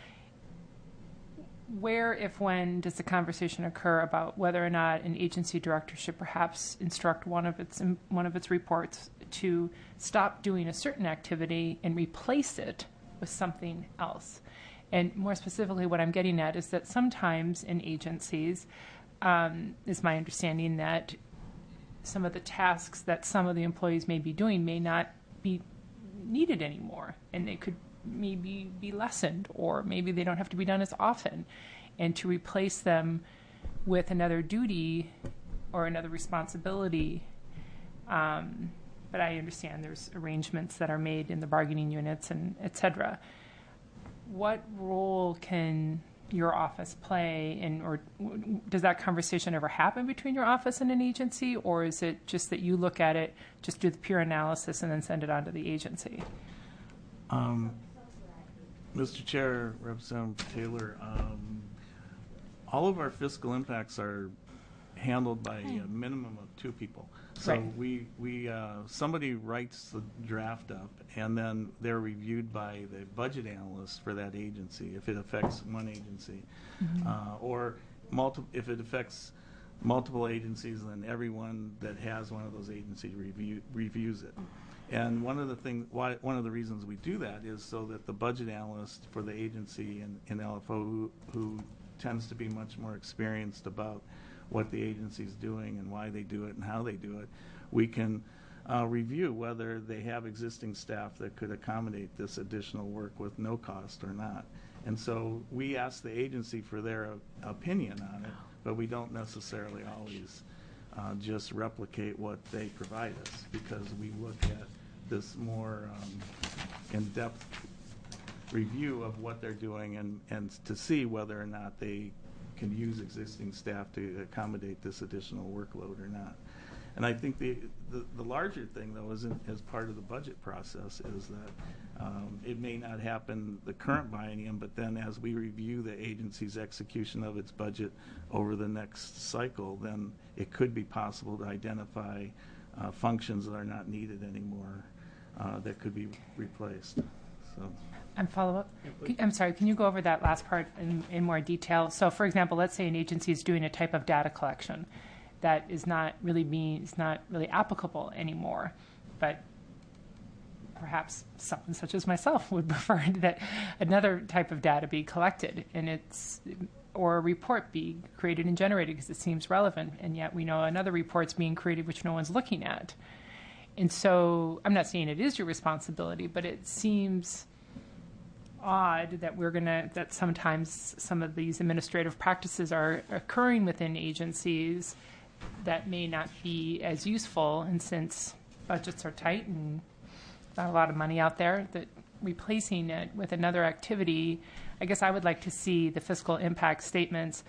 Where, if when, does the conversation occur about whether or not an agency director should perhaps instruct one of its one of its reports to stop doing a certain activity and replace it with something else? And more specifically, what I'm getting at is that sometimes in agencies, um, is my understanding that some of the tasks that some of the employees may be doing may not be needed anymore, and they could maybe be lessened, or maybe they don't have to be done as often. And to replace them with another duty or another responsibility, um, but I understand there's arrangements that are made in the bargaining units and et cetera. What role can your office play in, or w- does that conversation ever happen between your office and an agency, or is it just that you look at it, just do the pure analysis, and then send it on to the agency? Um, Mister Chair, Representative Taylor, um, all of our fiscal impacts are handled by a minimum of two people. So Right. we, we uh, somebody writes the draft up, and then they're reviewed by the budget analyst for that agency if it affects one agency, uh, or multi- if it affects multiple agencies, then everyone that has one of those agencies review, reviews it. And one of the things, why, one of the reasons we do that is so that the budget analyst for the agency in, in L F O, who, who tends to be much more experienced about what the agency's doing and why they do it and how they do it, we can uh, review whether they have existing staff that could accommodate this additional work with no cost or not. And so we ask the agency for their uh, opinion on it, but we don't necessarily always uh, just replicate what they provide us, because we look at this more um, in-depth review of what they're doing, and, and to see whether or not they can use existing staff to accommodate this additional workload or not. And I think the, the, the larger thing, though, is in, as part of the budget process, is that um, it may not happen the current biennium, but then as we review the agency's execution of its budget over the next cycle, then it could be possible to identify uh, functions that are not needed anymore uh, that could be replaced. So. And follow up. Can- I'm sorry, can you go over that last part in, in more detail? So, for example, let's say an agency is doing a type of data collection that is not really being, is not really applicable anymore, but perhaps someone such as myself would prefer that another type of data be collected and it's, or a report be created and generated because it seems relevant, and yet we know another report's being created which no one's looking at. And so I'm not saying it is your responsibility, but it seems odd that we're going to, that sometimes some of these administrative practices are occurring within agencies that may not be as useful. And since budgets are tight and not a lot of money out there, that replacing it with another activity, I guess I would like to see the fiscal impact statements.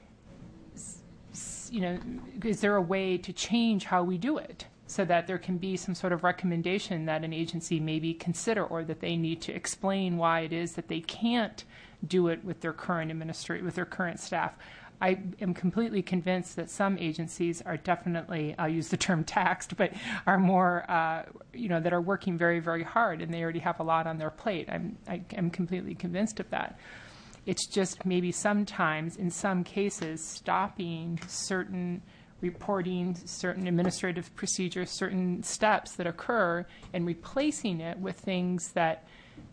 You know, is there a way to change how we do it so that there can be some sort of recommendation that an agency maybe consider, or that they need to explain why it is that they can't do it with their current administrator, with their current staff? I am completely convinced that some agencies are definitely, I'll use the term taxed, but are more, uh, you know, that are working very, very hard, and they already have a lot on their plate. I'm, I am completely convinced of that. It's just maybe sometimes, in some cases, stopping certain reporting, certain administrative procedures, certain steps that occur, and replacing it with things that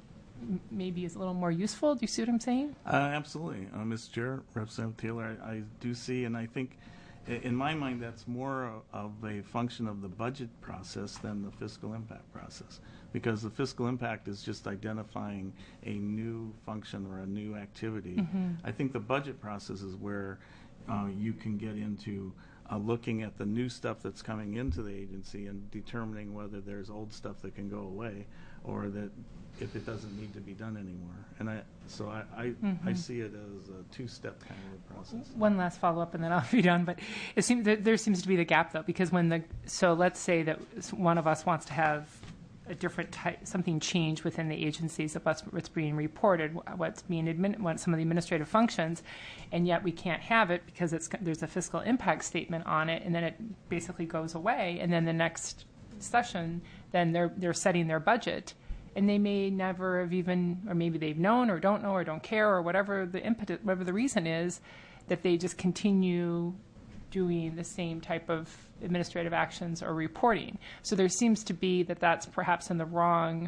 m- maybe is a little more useful. Do you see what I'm saying? Uh, absolutely. Uh, Mister Chair, Representative Taylor, I, I do see, and I think i- in my mind that's more of a function of the budget process than the fiscal impact process, because the fiscal impact is just identifying a new function or a new activity. Mm-hmm. I think the budget process is where uh, you can get into uh, looking at the new stuff that's coming into the agency and determining whether there's old stuff that can go away, or that if it doesn't need to be done anymore. And I, so I, I, Mm-hmm. I see it as a two-step kind of a process. One last follow-up, and then I'll be done. But it seems there, there seems to be the gap, though, because when the so let's say that one of us wants to have a different type, something change within the agencies of what's, what's being reported, what's being admin, what some of the administrative functions, and yet we can't have it because it's there's a fiscal impact statement on it, and then it basically goes away, and then the next session, then they're they're setting their budget. And they may never have even, or maybe they've known or don't know or don't care or whatever the impetus, whatever the reason is, that they just continue doing the same type of administrative actions or reporting. So there seems to be that that's perhaps in the wrong,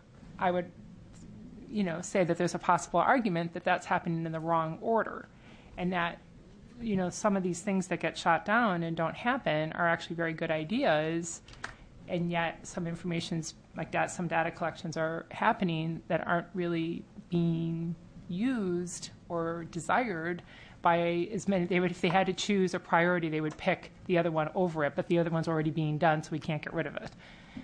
I would, you know, say that there's a possible argument that that's happening in the wrong order. And that, you know, some of these things that get shot down and don't happen are actually very good ideas, and yet some information's like that, some data collections are happening that aren't really being used or desired by as many. They would, if they had to choose a priority, they would pick the other one over it, but the other one's already being done, so we can't get rid of it.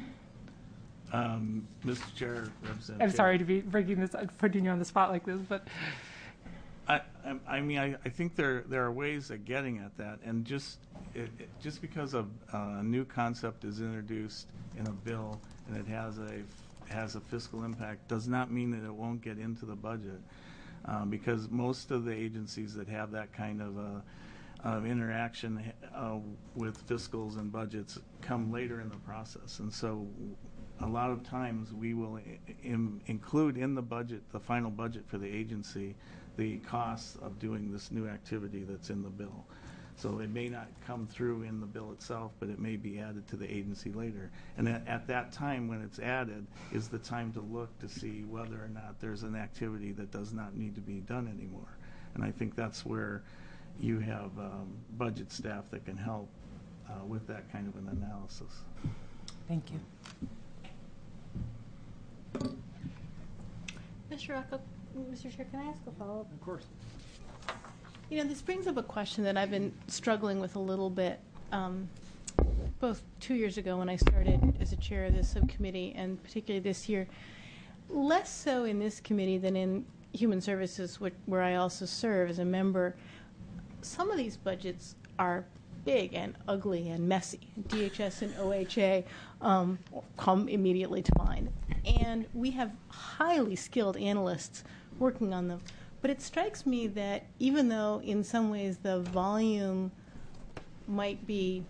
Um, Mister Chair, Representative. I'm sorry to be bringing this, putting you on the spot like this, but I, I, I mean, I, I think there there are ways of getting at that, and just it, it, just because a, a new concept is introduced in a bill and it has a has a fiscal impact does not mean that it won't get into the budget, um, because most of the agencies that have that kind of a of interaction uh, with fiscals and budgets come later in the process, and so a lot of times we will I- im- include in the budget, the final budget for the agency, the costs of doing this new activity that's in the bill. So it may not come through in the bill itself, but it may be added to the agency later. And at, at that time, when it's added, is the time to look to see whether or not there's an activity that does not need to be done anymore. And I think that's where you have um, budget staff that can help uh, with that kind of an analysis. thank you. Mister Rocco, Mister Chair, can I ask a follow-up? Of course. You know, this brings up a question that I've been struggling with a little bit, um, both two years ago when I started as a chair of this subcommittee, and particularly this year. Less so in this committee than in Human Services, which, where I also serve as a member. Some of these budgets are big and ugly and messy. D H S and O H A um, come immediately to mind. And we have highly skilled analysts working on them. But it strikes me that even though in some ways the volume might be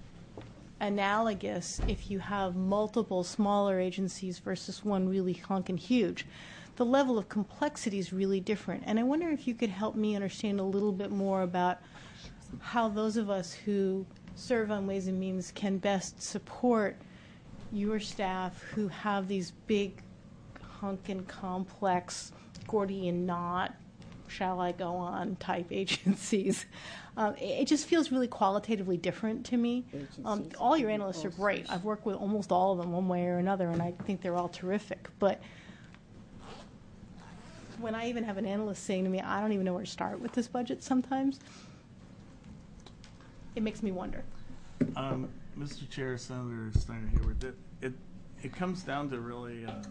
analogous if you have multiple smaller agencies versus one really honking huge, the level of complexity is really different. And I wonder if you could help me understand a little bit more about how those of us who serve on Ways and Means can best support your staff who have these big, hunkin' complex, Gordian knot, shall I go on type agencies. Um, it, it just feels really qualitatively different to me. Um, all your analysts are great. I've worked with almost all of them one way or another, and I think they're all terrific. But when I even have an analyst saying to me, I don't even know where to start with this budget sometimes, it makes me wonder. Um, Mister Chair, Senator Steiner Hayward, it, it, it comes down to really, um,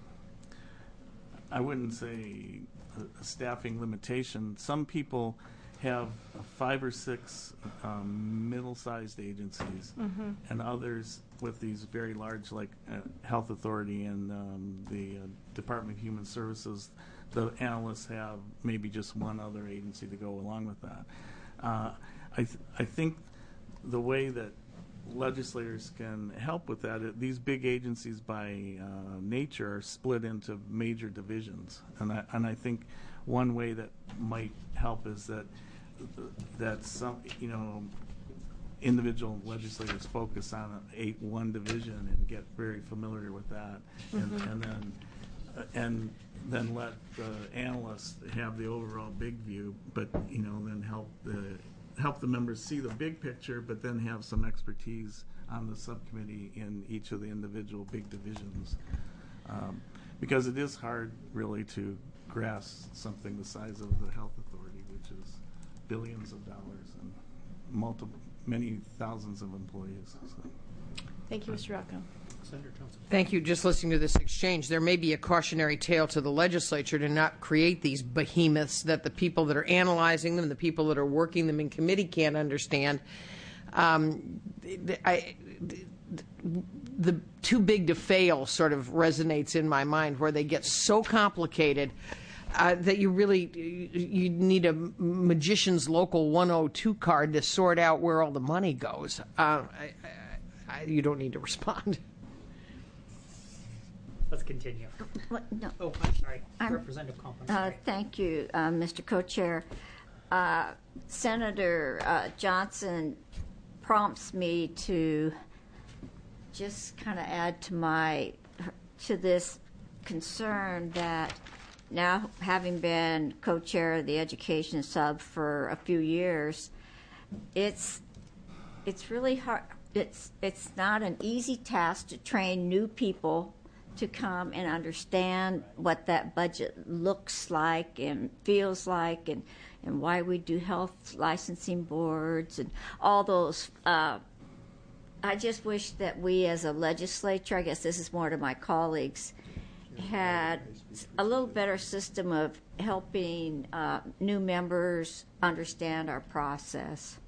I wouldn't say a, a staffing limitation. Some people have five or six um, middle-sized agencies, mm-hmm. and others with these very large, like uh, Health Authority and um, the uh, Department of Human Services. The analysts have maybe just one other agency to go along with that. Uh, I, th- I think the way that legislators can help with that, it, these big agencies by uh, nature are split into major divisions, and I, and I think one way that might help is that that some you know individual legislators focus on a one division and get very familiar with that, and, mm-hmm. and then uh, and then let the analysts have the overall big view, but you know then help the help the members see the big picture, but then have some expertise on the subcommittee in each of the individual big divisions. Um, because it is hard, really, to grasp something the size of the Health Authority, which is billions of dollars and multiple, many thousands of employees. So. Thank you, Mister Rocco. Senator Johnson. Thank you. Just listening to this exchange, there may be a cautionary tale to the legislature to not create these behemoths that the people that are analyzing them, the people that are working them in committee can't understand. Um, I, the too big to fail sort of resonates in my mind, where they get so complicated uh, that you really you need a magician's local one oh two card to sort out where all the money goes. Uh, I, I, you don't need to respond. Let's continue. What, no. Oh, I'm sorry. I'm, Representative Compton. Uh, thank you, uh, Mister Co-Chair. Uh, Senator uh, Johnson prompts me to just kind of add to my to this concern that now, having been co-chair of the education sub for a few years, it's it's really hard. It's it's not an easy task to train new people to come and understand what that budget looks like and feels like, and, and why we do health licensing boards and all those. Uh, I just wish that we as a legislature, I guess this is more to my colleagues, had a little better system of helping uh, new members understand our process.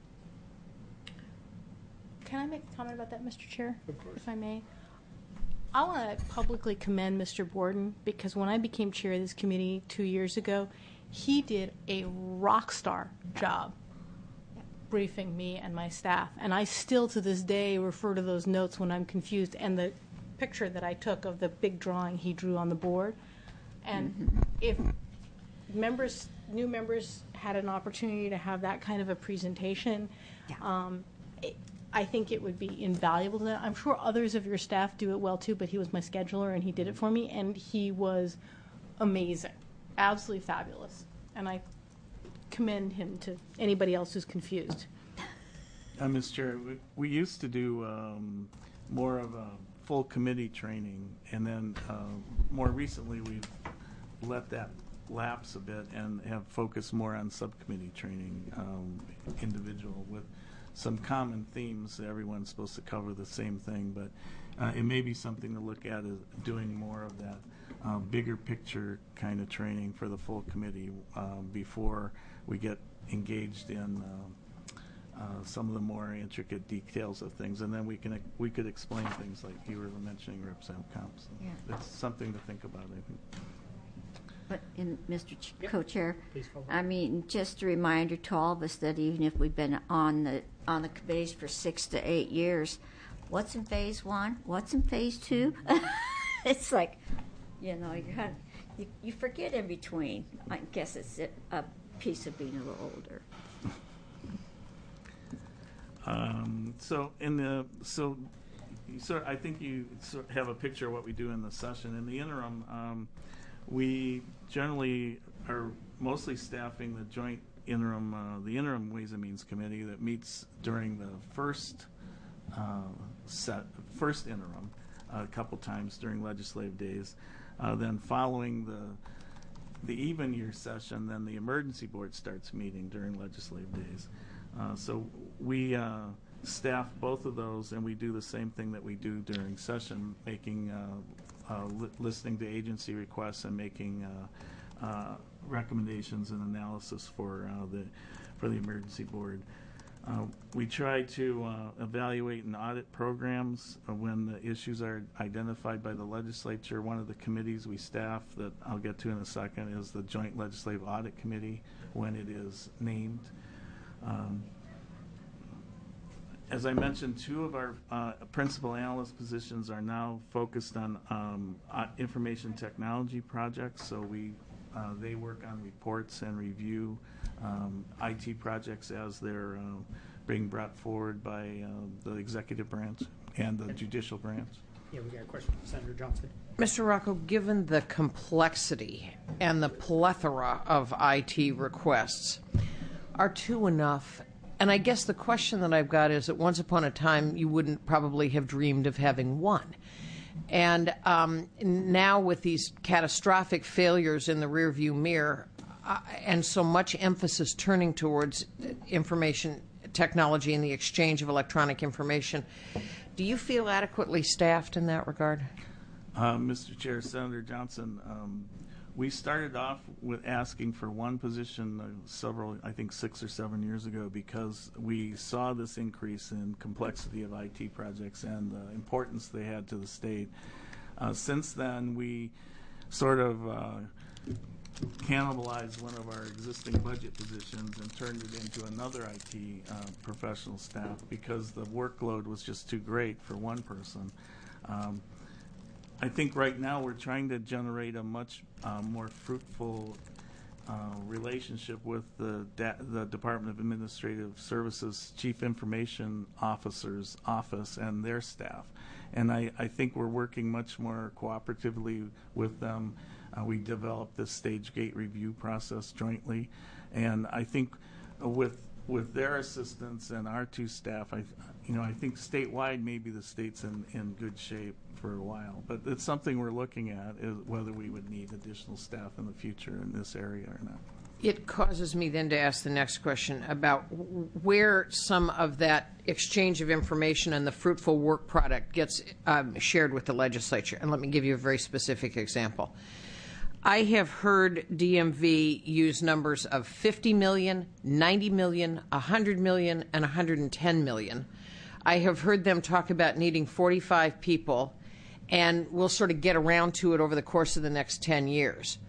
Can I make a comment about that, Mister Chair, if I may? I want to publicly commend Mister Borden, because when I became chair of this committee two years ago, he did a rock star job briefing me and my staff. And I still to this day refer to those notes when I'm confused, and the picture that I took of the big drawing he drew on the board. And mm-hmm. if members, new members had an opportunity to have that kind of a presentation, yeah. um, it, I think it would be invaluable to them. I'm sure others of your staff do it well too, but he was my scheduler and he did it for me, and he was amazing, absolutely fabulous. And I commend him to anybody else who's confused. Uh, Mister Chair, we, we used to do um, more of a full committee training, and then uh, more recently we've let that lapse a bit and have focused more on subcommittee training, um, individual with some common themes. Everyone's supposed to cover the same thing, but uh, it may be something to look at as doing more of that uh, bigger picture kind of training for the full committee uh, before we get engaged in uh, uh, some of the more intricate details of things, and then we can we could explain things like you were mentioning, Representative Comps. So yeah. It's something to think about, I think. But, in Mister Ch- yep. Co-Chair, Please follow. I mean, just a reminder to all of us that even if we've been on the on the committees for six to eight years, what's in phase one? What's in phase two? It's like, you know, you kind of, You, you forget in between. I guess it's a, a piece of being a little older. Um, so in the so, you sort I think you sort of have a picture of what we do in the session. In the interim, um, we generally are mostly staffing the joint interim, uh, the interim Ways and Means Committee that meets during the first uh, set, first interim, uh, a couple times during legislative days. Uh, then following the the even year session, then the emergency board starts meeting during legislative days. Uh, so we uh, staff both of those, and we do the same thing that we do during session, making, uh, uh, li- listening to agency requests and making uh, uh, recommendations and analysis for uh, the for the emergency board. Uh, we try to uh, evaluate and audit programs uh, when the issues are identified by the legislature. One of the committees we staff that I'll get to in a second is the Joint Legislative Audit Committee when it is named. Um, as I mentioned, two of our uh, principal analyst positions are now focused on um, uh, information technology projects. So we, uh, they work on reports and review um, I T projects as they're uh, being brought forward by uh, the executive branch and the judicial branch. Yeah, we got a question from Senator Johnson. Mister Rocco, given the complexity and the plethora of I T requests, are two enough? And I guess the question that I've got is that once upon a time, you wouldn't probably have dreamed of having one. And um, now with these catastrophic failures in the rearview mirror, uh, and so much emphasis turning towards information technology and the exchange of electronic information, do you feel adequately staffed in that regard? Uh, Mister Chair, Senator Johnson, um, we started off with asking for one position uh, several, I think six or seven years ago, because we saw this increase in complexity of I T projects and the importance they had to the state. Uh, since then, we sort of uh, cannibalized one of our existing budget positions and turned it into another I T uh, professional staff because the workload was just too great for one person. Um, I think right now we're trying to generate a much uh, more fruitful uh, relationship with the da- the Department of Administrative Services Chief Information Officer's office and their staff. And I, I think we're working much more cooperatively with them. Uh, we developed this stage gate review process jointly. And I think with with their assistance and our two staff, I, you know, I think statewide maybe the state's in, in good shape for a while, but it's something we're looking at is whether we would need additional staff in the future in this area or not. It causes me then to ask the next question about where some of that exchange of information and the fruitful work product gets um, shared with the legislature. And let me give you a very specific example. I have heard D M V use numbers of fifty million, ninety million, one hundred million, and one hundred ten million. I have heard them talk about needing forty-five people, and we'll sort of get around to it over the course of the next ten years.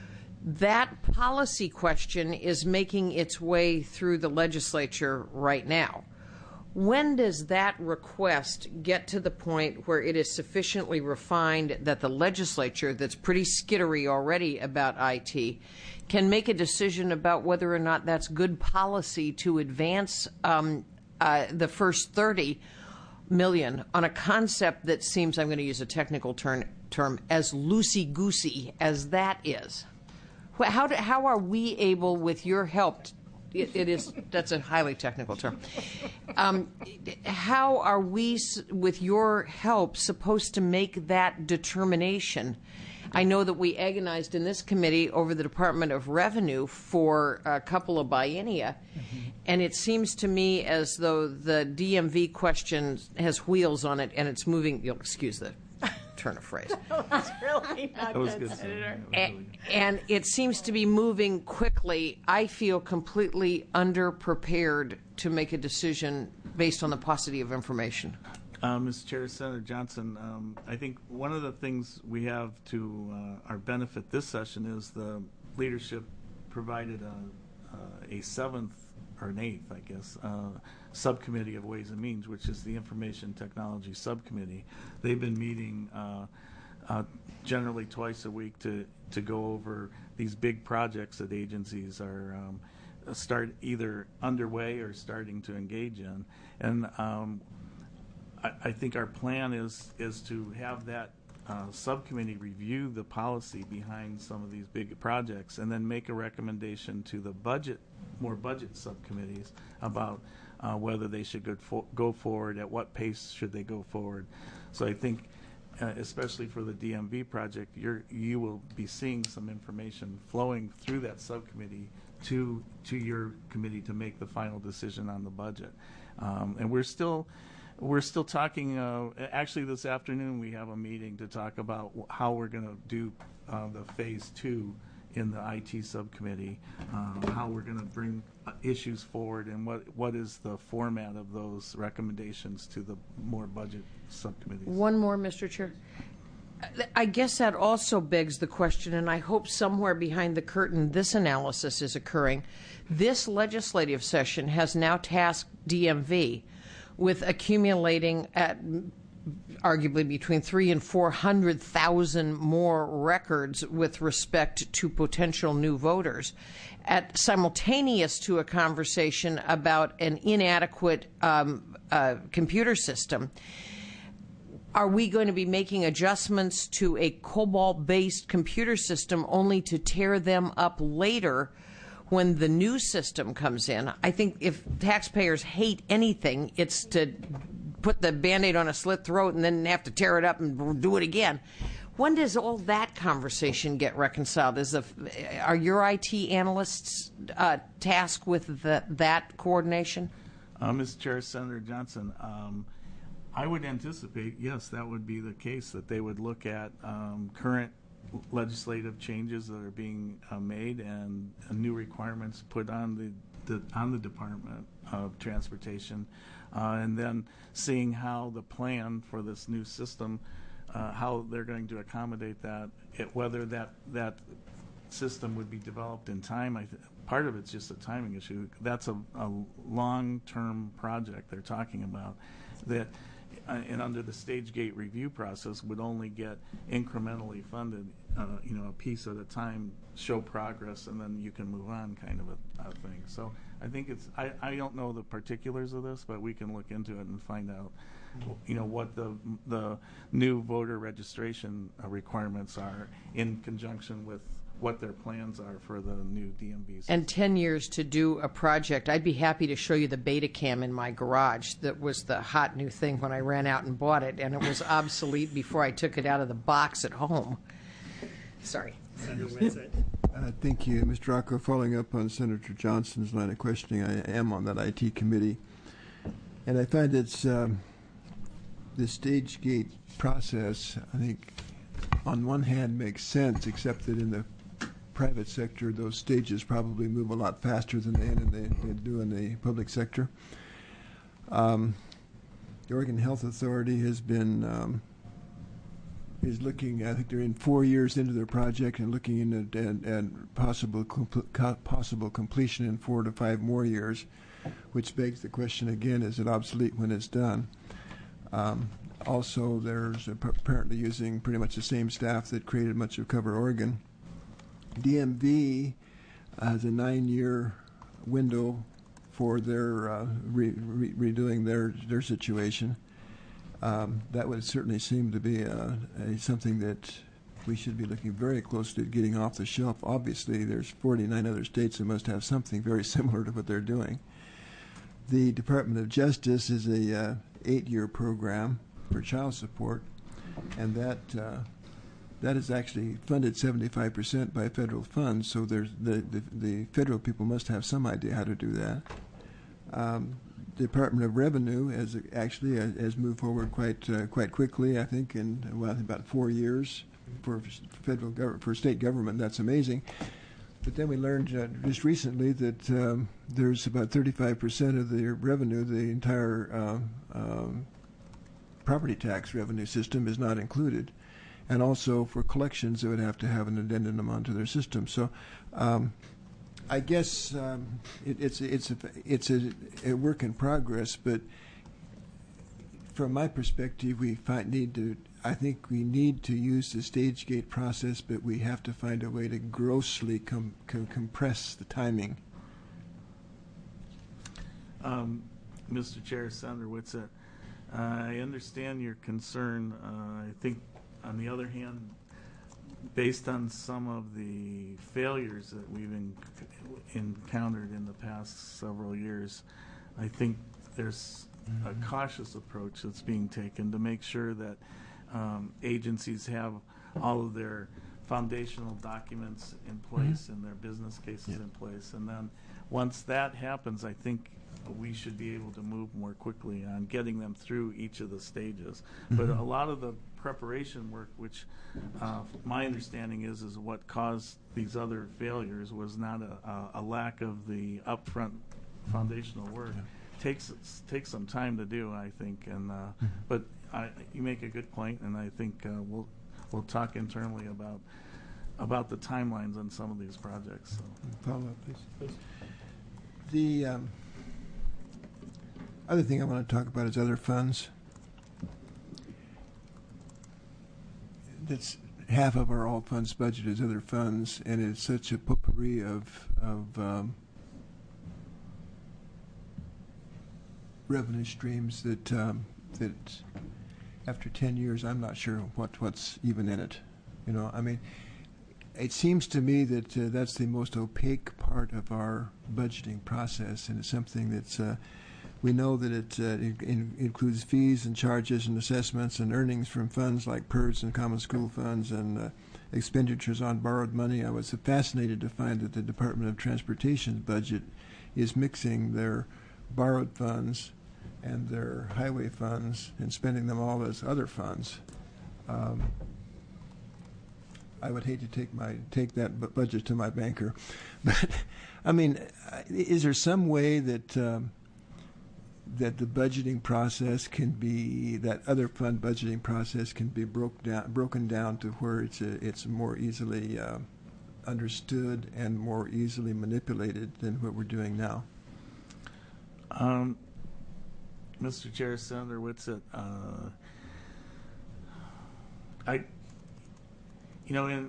That policy question is making its way through the legislature right now. When does that request get to the point where it is sufficiently refined that the legislature, that's pretty skittery already about I T, can make a decision about whether or not that's good policy to advance um, uh, the first thirty million on a concept that seems, I'm going to use a technical term, term as loosey-goosey as that is? How, do, how are we able, with your help, it, it is, that's a highly technical term, um, how are we, with your help, supposed to make that determination? I know that we agonized in this committee over the Department of Revenue for a couple of biennia, mm-hmm. and it seems to me as though the D M V question has wheels on it and it's moving, you'll excuse the turn of phrase. That's really not That was good, good, Senator. And, and it seems to be moving quickly. I feel completely underprepared to make a decision based on the paucity of information. Uh, Mister Chair, Senator Johnson, um, I think one of the things we have to uh, our benefit this session is the leadership provided a, uh, a seventh or an eighth, I guess, uh, subcommittee of Ways and Means, which is the Information Technology Subcommittee. They've been meeting uh, uh, generally twice a week to, to go over these big projects that agencies are um, start either underway or starting to engage in. And um, I, I think our plan is is to have that uh, subcommittee review the policy behind some of these big projects, and then make a recommendation to the budget, more budget subcommittees about uh, whether they should go, for, go forward, at what pace should they go forward. So I think, uh, especially for the D M V project, you're, you will be seeing some information flowing through that subcommittee to to your committee to make the final decision on the budget. Um, and we're still we're still talking. Uh, actually, this afternoon we have a meeting to talk about how we're going to do uh, the phase two in the I T subcommittee, uh, how we're going to bring issues forward, and what what is the format of those recommendations to the more budget subcommittees. One more, Mister Chair. I guess that also begs the question, and I hope somewhere behind the curtain this analysis is occurring. This legislative session has now tasked D M V with accumulating at arguably between three and four hundred thousand more records with respect to potential new voters, at simultaneous to a conversation about an inadequate um, uh, computer system. Are we going to be making adjustments to a COBOL-based computer system only to tear them up later when the new system comes in? I think if taxpayers hate anything, it's to put the Band-Aid on a slit throat and then have to tear it up and do it again. When does all that conversation get reconciled? Is the, are your I T analysts uh, tasked with the, that coordination? Uh, Mister Chair, Senator Johnson, um, I would anticipate, yes, that would be the case, that they would look at um, current legislative changes that are being uh, made and uh, new requirements put on the, the on the Department of Transportation, uh, and then seeing how the plan for this new system, uh, how they're going to accommodate that, it, whether that that system would be developed in time. I th- part of it's just a timing issue. That's a, a long-term project they're talking about that. Uh, and under the stage gate review process would only get incrementally funded, uh, you know, a piece at a time, show progress, and then you can move on, kind of a, a thing. So I think it's, I, I don't know the particulars of this, but we can look into it and find out, you know, what the the new voter registration uh, requirements are in conjunction with what their plans are for the new D M V system. And ten years to do a project. I'd be happy to show you the Betacam in my garage. That was the hot new thing when I ran out and bought it, and it was obsolete before I took it out of the box at home. Sorry. Senator Winsett. Uh, thank you, Mister Rocco. Following up on Senator Johnson's line of questioning, I am on that I T committee, and I find it's um, the stage gate process, I think, on one hand makes sense, except that in the private sector, those stages probably move a lot faster than they, than they, they do in the public sector. Um, the Oregon Health Authority has been um, is looking. I think they're in four years into their project and looking into and, and possible compl- possible completion in four to five more years, which begs the question again: is it obsolete when it's done? Um, also, there's apparently using pretty much the same staff that created much of Cover Oregon. D M V has a nine-year window for their uh, re- re- redoing their their situation. Um, that would certainly seem to be a, a something that we should be looking very closely at getting off the shelf. Obviously, there's forty-nine other states that must have something very similar to what they're doing. The Department of Justice is a uh, eight-year program for child support, and that. Uh, That is actually funded seventy-five percent by federal funds, so there's the, the, the federal people must have some idea how to do that. Um, the Department of Revenue has actually has, has moved forward quite uh, quite quickly. I think in well, about four years for federal gov- for state government. That's amazing. But then we learned uh, just recently that um, there's about thirty-five percent of the revenue, the entire uh, um, property tax revenue system, is not included. And also for collections, they would have to have an addendum onto their system. So, um, I guess um, it, it's it's a, it's a, a work in progress. But from my perspective, we find, need to I think we need to use the stage gate process, but we have to find a way to grossly com- com- compress the timing. Um, Mister Chair, Senator Whitsett, uh, I understand your concern. Uh, I think, on the other hand, based on some of the failures that we've en- encountered in the past several years, I think there's a cautious approach that's being taken to make sure that um, agencies have all of their foundational documents in place and their business cases Yeah. in place. And then once that happens, I think we should be able to move more quickly on getting them through each of the stages. But a lot of the preparation work, which uh, my understanding is is what caused these other failures, was not a, a, a lack of the upfront foundational work. Takes takes some time to do, I think, and uh, but I, you make a good point, and I think uh, we'll we'll talk internally about about the timelines on some of these projects. So. Follow up, please. please. The um, other thing I want to talk about is other funds. That's half of our all funds budget is other funds, and it's such a potpourri of of um, revenue streams that um, that after ten years, I'm not sure what what's even in it. You know, I mean, it seems to me that uh, that's the most opaque part of our budgeting process, and it's something that's uh, we know that it, uh, it in, includes fees and charges and assessments and earnings from funds like P E R S and common school funds and uh, expenditures on borrowed money. I was fascinated to find that the Department of Transportation's budget is mixing their borrowed funds and their highway funds and spending them all as other funds. Um, I would hate to take my take that bu- budget to my banker, but I mean, is there some way that um, that the budgeting process can be that other fund budgeting process can be broke down broken down to where it's a, it's more easily uh, understood and more easily manipulated than what we're doing now? Um, Mister Chair, Senator Whitsett, uh, I, you know, in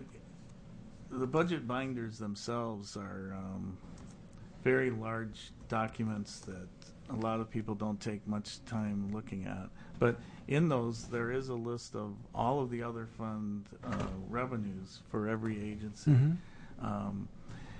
the budget binders themselves are um, very large documents that a lot of people don't take much time looking at. But in those, there is a list of all of the other fund uh, revenues for every agency. Mm-hmm. Um,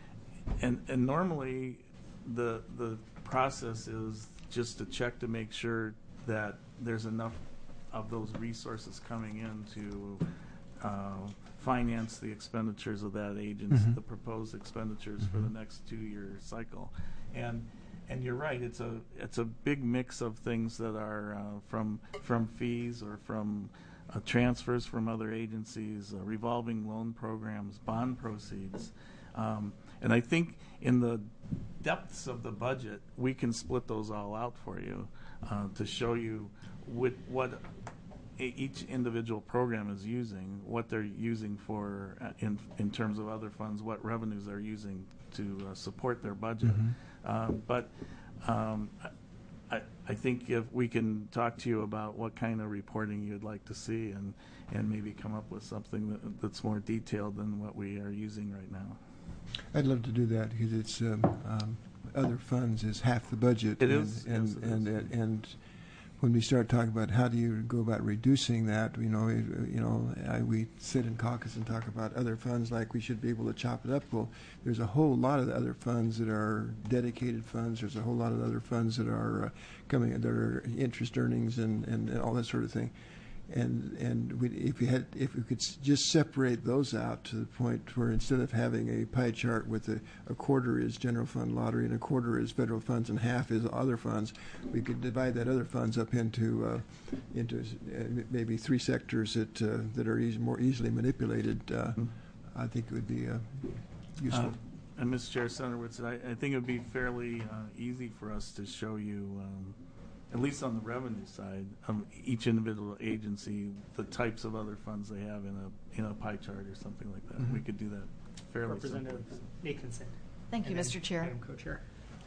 and and normally, the the process is just to check to make sure that there's enough of those resources coming in to uh, finance the expenditures of that agency, Mm-hmm. the proposed expenditures for the next two-year cycle. And and you're right, it's a it's a big mix of things that are uh, from from fees or from uh, transfers from other agencies, uh, revolving loan programs, bond proceeds. Um, and I think in the depths of the budget, we can split those all out for you uh, to show you with what a- each individual program is using, what they're using for uh, in in terms of other funds, what revenues they're using to uh, support their budget. Um, but um, I, I think if we can talk to you about what kind of reporting you'd like to see, and and maybe come up with something that, that's more detailed than what we are using right now. I'd love to do that because it's um, um, other funds is half the budget. It and, is, and yes, it and, is. and and when we start talking about how do you go about reducing that, you know, it, you know, I, we sit in caucus and talk about other funds like we should be able to chop it up. Well, there's a whole lot of other funds that are dedicated funds. There's a whole lot of other funds that are uh, coming that are interest earnings and, and, and all that sort of thing. And and we, if we had if we could s- just separate those out to the point where instead of having a pie chart with a, a quarter is general fund lottery and a quarter is federal funds and half is other funds, we could divide that other funds up into uh, into uh, maybe three sectors that uh, that are easy, more easily manipulated. Uh, Mm-hmm. I think it would be uh, useful. Uh, and Mister Chair, Senator Whitsett, I, I think it would be fairly uh, easy for us to show you, um, at least on the revenue side, of each individual agency, the types of other funds they have in a in a pie chart or something like that. Mhm. We could do that fairly Representative simply. Nathanson. Thank you, And then Mister Chair. Madam Co-Chair.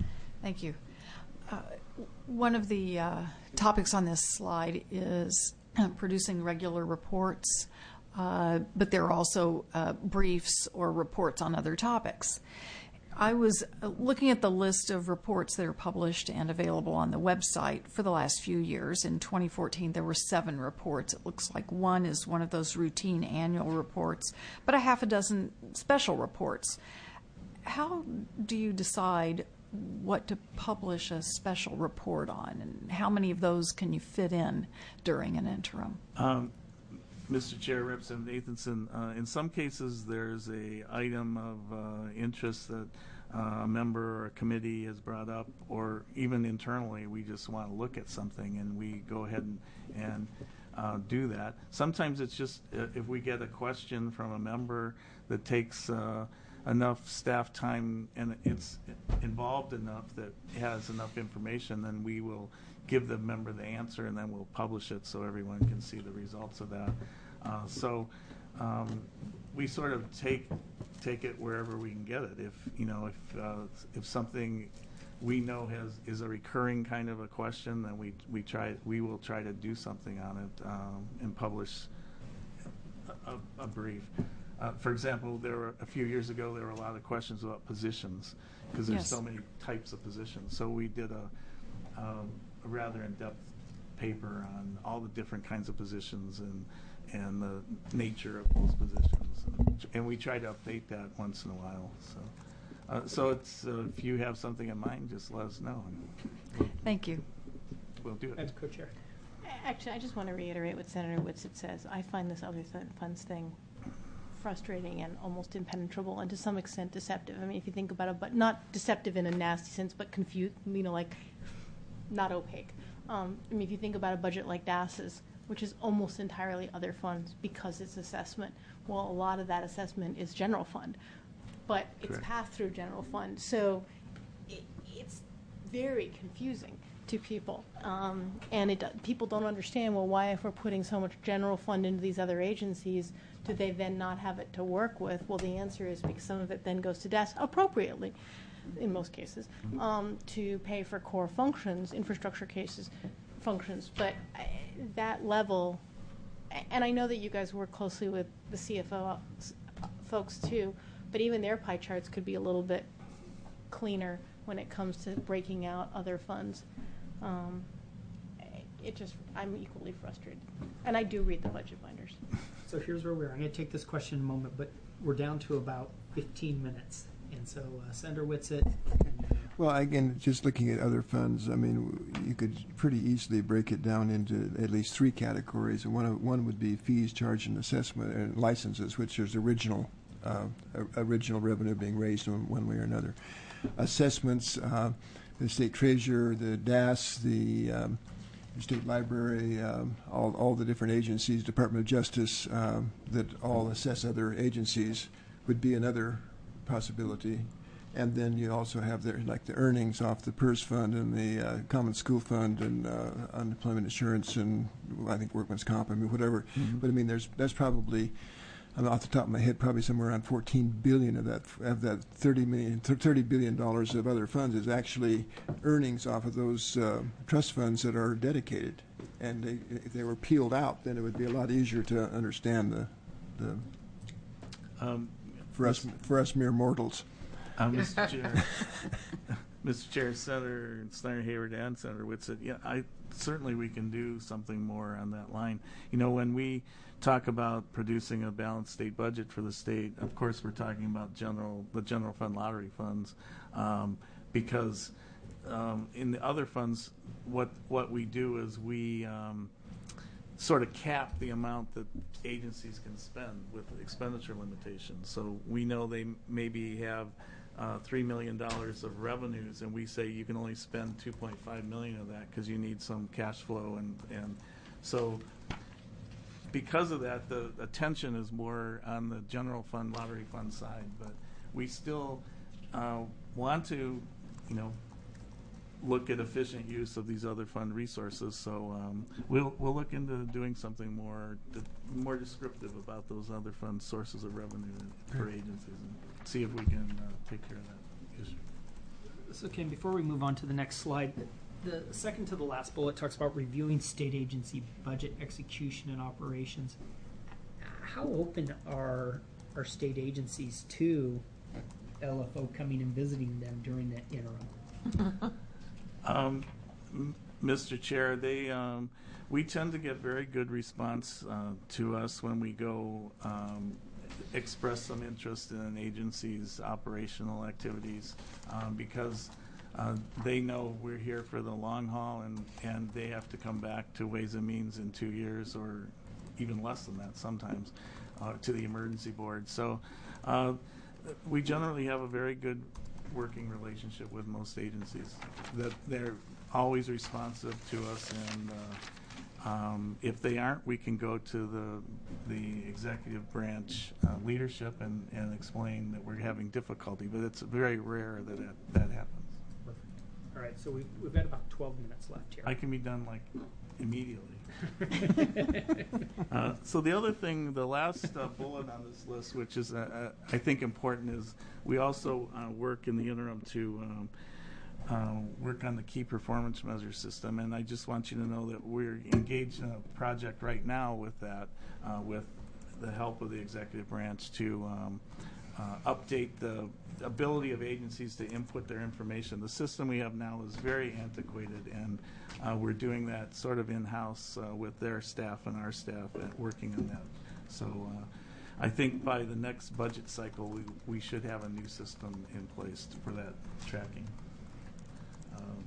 Thank you. Uh, One of the uh, topics on this slide is producing regular reports, uh, but there are also uh, briefs or reports on other topics. I was looking at the list of reports that are published and available on the website for the last few years. In twenty fourteen, there were seven reports. It looks like one is one of those routine annual reports, but a half a dozen special reports. How do you decide what to publish a special report on, and how many of those can you fit in during an interim? Um, Mister Chair, Representative Nathanson, uh, in some cases there's a item of uh, interest that uh, a member or a committee has brought up, or even internally we just want to look at something and we go ahead and, and uh, do that. Sometimes it's just uh, if we get a question from a member that takes uh, enough staff time and it's involved enough that it has enough information, then we will give the member the answer and then we'll publish it so everyone can see the results of that. Uh, so um, we sort of take take it wherever we can get it. If you know if uh, if something we know has is a recurring kind of a question, then we we try we will try to do something on it um, and publish a, a, a brief. Uh, for example, there were a few years ago there were a lot of questions about positions because there's Yes. so many types of positions. So we did a, um, a rather in-depth paper on all the different kinds of positions and and the nature of those positions, and we try to update that once in a while. So, uh, so it's uh, if you have something in mind, just let us know. And Thank you. we'll do it. As co-chair. Actually, I just want to reiterate what Senator Whitsitt says. I find this other th- funds thing frustrating and almost impenetrable, and to some extent deceptive. I mean, if you think about it, but not deceptive in a nasty sense, but confused. You know, like not opaque. Um, I mean, if you think about a budget like DAS's, which is almost entirely other funds because it's assessment. Well, a lot of that assessment is general fund, but it's Correct. passed through general fund. So it, it's very confusing to people. Um, and it, people don't understand, well, why if we're putting so much general fund into these other agencies, do they then not have it to work with? Well, the answer is because some of it then goes to D A S appropriately, in most cases, um, to pay for core functions, infrastructure cases, functions. But uh, that level, and I know that you guys work closely with the C F O folks too, but even their pie charts could be a little bit cleaner when it comes to breaking out other funds. Um, it just, I'm equally frustrated. And I do read the budget binders. So here's where we are. I'm going to take this question in a moment, but we're down to about fifteen minutes. And so uh, Senator Whitsitt. And, uh, Well, again, just looking at other funds, I mean, you could pretty easily break it down into at least three categories. One of, one would be fees, charge, and assessment, and licenses, which is original uh, original revenue being raised in one way or another. Assessments, uh, the state treasurer, the D A S, the um, state library, um, all all the different agencies, Department of Justice, um, that all assess other agencies, would be another possibility. And then you also have the, like the earnings off the PERS fund and the uh, Common School Fund and uh, unemployment insurance and I think workman's comp, I mean whatever. Mm-hmm. But I mean there's that's probably, I'm off the top of my head, probably somewhere around fourteen billion of that of that thirty million, thirty billion dollars of other funds is actually earnings off of those uh, trust funds that are dedicated. And they, if they were peeled out, then it would be a lot easier to understand the the Um, for us for us mere mortals. Uh, Mister Chair, Mister Chair, Senator Snyder Hayward and Senator Whitsitt, yeah, I certainly we can do something more on that line. You know, when we talk about producing a balanced state budget for the state, of course we're talking about general the general fund lottery funds, um, because um, in the other funds, what what we do is we um, sort of cap the amount that agencies can spend with expenditure limitations. So we know they maybe have uh, three million dollars of revenues, and we say you can only spend two point five million dollars of that because you need some cash flow. And, and so because of that, the attention is more on the general fund, lottery fund side. But we still uh, want to, you know, look at efficient use of these other fund resources. So um, we'll we'll look into doing something more more descriptive about those other fund sources of revenue for agencies and see if we can uh, take care of that issue. So Ken, before we move on to the next slide, The second to the last bullet talks about reviewing state agency budget execution and operations. How open are are state agencies to L F O coming and visiting them during the interim? Um, m- Mister Chair, they um, we tend to get very good response uh, to us when we go um, express some interest in an agency's operational activities um, because uh, they know we're here for the long haul, and, and they have to come back to Ways and Means in two years or even less than that sometimes uh, to the emergency board. So uh, we generally have a very good working relationship with most agencies. That they're always responsive to us, and uh, um, if they aren't, we can go to the the executive branch uh, leadership and, and explain that we're having difficulty. But it's very rare that it, that happens. Perfect. All right, so we've, we've got about twelve minutes left here. I can be done like immediately. uh, so the other thing, the last uh, bullet on this list, which is uh, uh, I think important, is we also uh, work in the interim to um, uh, work on the key performance measure system. And I just want you to know that we're engaged in a project right now with that, uh, with the help of the executive branch to um, uh, update the ability of agencies to input their information. The system we have now is very antiquated, and uh, we're doing that sort of in-house uh, with their staff and our staff at working on that. So uh, I think by the next budget cycle, we, we should have a new system in place for that tracking. Um,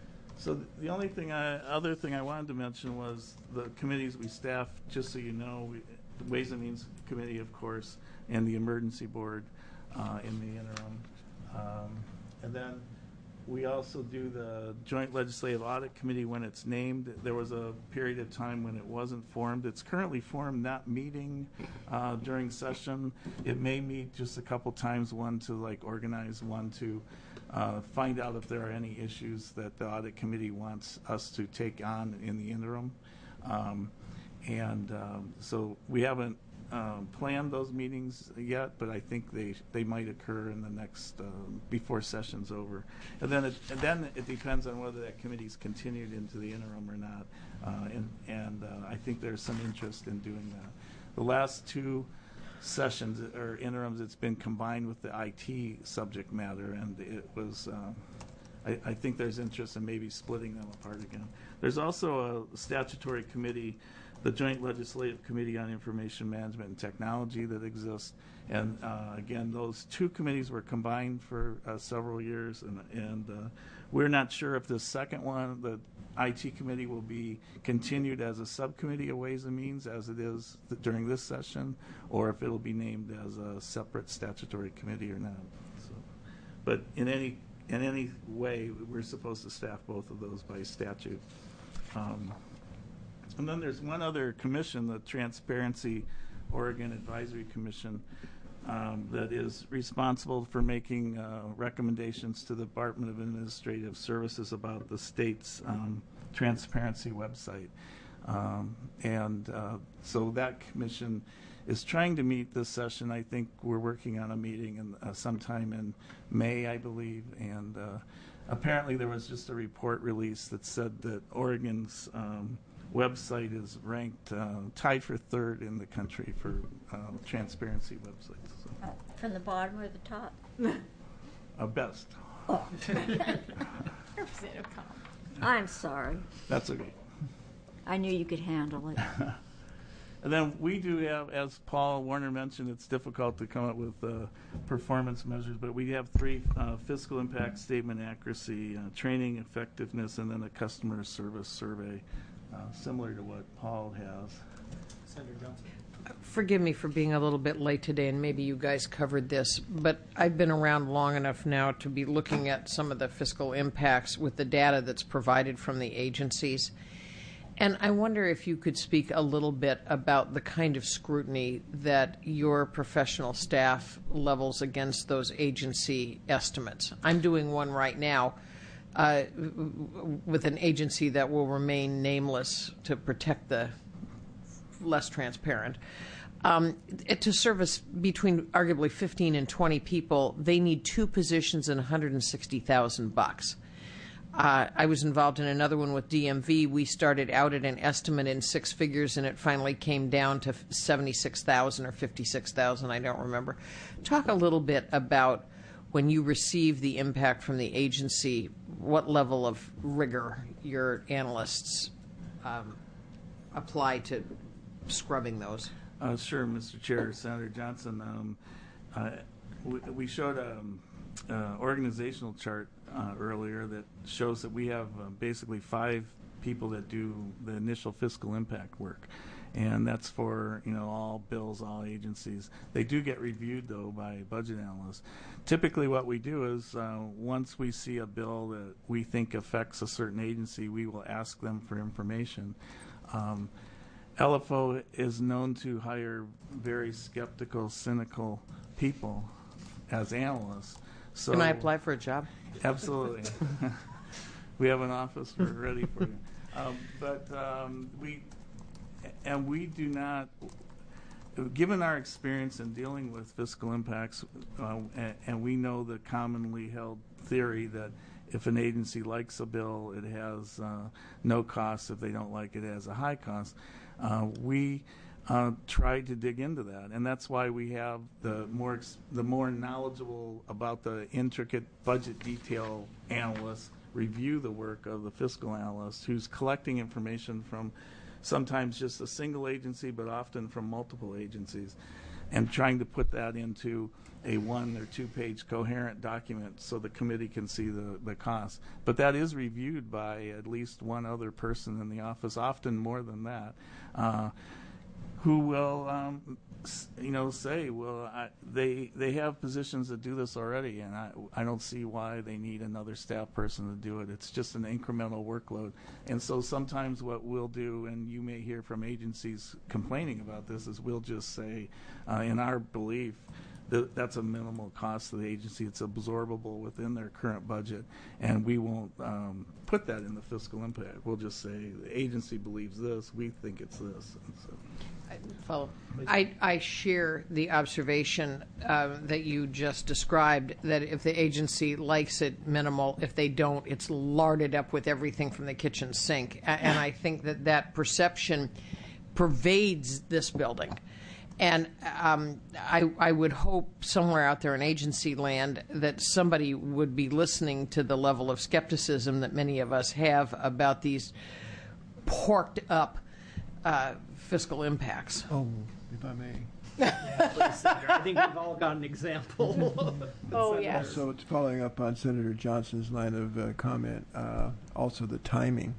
so th- the only thing, I, other thing I wanted to mention was the committees we staff. Just so you know, we, the Ways and Means Committee, of course, and the Emergency Board uh, in the interim. Um, and then we also do the Joint Legislative Audit Committee when it's named. There was a period of time when it wasn't formed. It's currently formed, not meeting uh, during session. It may meet just a couple times, one to like organize, one to uh, find out if there are any issues that the Audit Committee wants us to take on in the interim. Um, and um, so we haven't Um, planned those meetings yet, but I think they they might occur in the next uh, before session's over, and then it, and then it depends on whether that committee's continued into the interim or not, uh, and and uh, I think there's some interest in doing that. The last two sessions or interims, it's been combined with the I T subject matter, and it was. Uh, I, I think there's interest in maybe splitting them apart again. There's also a statutory committee, the Joint Legislative Committee on Information Management and Technology, that exists. And uh, again, those two committees were combined for uh, several years, and, and uh, we're not sure if the second one, the I T committee, will be continued as a subcommittee of Ways and Means as it is th- during this session, or if it'll be named as a separate statutory committee or not. So, but in any in any way, we're supposed to staff both of those by statute. Um, And then there's one other commission, the Transparency Oregon Advisory Commission, um, that is responsible for making uh, recommendations to the Department of Administrative Services about the state's um, transparency website. Um, and uh, so that commission is trying to meet this session. I think we're working on a meeting in, uh, sometime in May, I believe. And uh, apparently there was just a report released that said that Oregon's um, website is ranked uh, tied for third in the country for uh, transparency websites. So. Uh, from the bottom or the top? Uh, best. Oh. I'm sorry. That's okay. I knew you could handle it. And then we do have, as Paul Warner mentioned, it's difficult to come up with uh, performance measures, but we have three uh, fiscal impact statement accuracy, uh, training effectiveness, and then a customer service survey. Uh, similar to what Paul has. Senator Johnson. Forgive me for being a little bit late today, and maybe you guys covered this, but I've been around long enough now to be looking at some of the fiscal impacts with the data that's provided from the agencies. And I wonder if you could speak a little bit about the kind of scrutiny that your professional staff levels against those agency estimates. I'm doing one right now. Uh, with an agency that will remain nameless to protect the less transparent. Um, to service between arguably fifteen and twenty people, they need two positions and one hundred sixty thousand bucks. Uh, I was involved in another one with D M V. We started out at an estimate in six figures, and it finally came down to seventy-six thousand or fifty-six thousand. I don't remember. Talk a little bit about when you receive the impact from the agency, what level of rigor your analysts um, apply to scrubbing those. Uh, sure, Mister Chair, Senator Johnson. Um, uh, we, we showed an uh, organizational chart uh, earlier that shows that we have uh, basically five people that do the initial fiscal impact work, and that's for you know all bills, all agencies. They do get reviewed though by budget analysts. Typically, what we do is uh, once we see a bill that we think affects a certain agency, we will ask them for information. Um, L F O is known to hire very skeptical, cynical people as analysts. So Can I apply for a job? Absolutely. We have an office. We're ready for you. Um, but um, we, and we do not, given our experience in dealing with fiscal impacts, uh, and, and we know the commonly held theory that if an agency likes a bill, it has uh, no cost. If they don't like it, it has a high cost. Uh, we uh, try to dig into that, and that's why we have the more ex- the more knowledgeable about the intricate budget detail analysts review the work of the fiscal analyst, who's collecting information from sometimes just a single agency, but often from multiple agencies, and trying to put that into a one or two page coherent document so the committee can see the, the cost. But that is reviewed by at least one other person in the office, often more than that, uh, who will um, s- you know, say, well, I, they they have positions that do this already, and I, I don't see why they need another staff person to do it. It's just an incremental workload. And so sometimes what we'll do, and you may hear from agencies complaining about this, is we'll just say, uh, in our belief, that that's a minimal cost to the agency. It's absorbable within their current budget, and we won't um, put that in the fiscal impact. We'll just say the agency believes this, we think it's this. And so. Follow. I, I share the observation uh, that you just described, that if the agency likes it, minimal. If they don't, it's larded up with everything from the kitchen sink. A- and I think that that perception pervades this building. And um, I, I would hope somewhere out there in agency land that somebody would be listening to the level of skepticism that many of us have about these porked up uh, fiscal impacts. Oh, if I may. Yeah, please, Senator. I think we've all got an example. Oh, yes. So it's following up on Senator Johnson's line of uh, comment, uh, also the timing.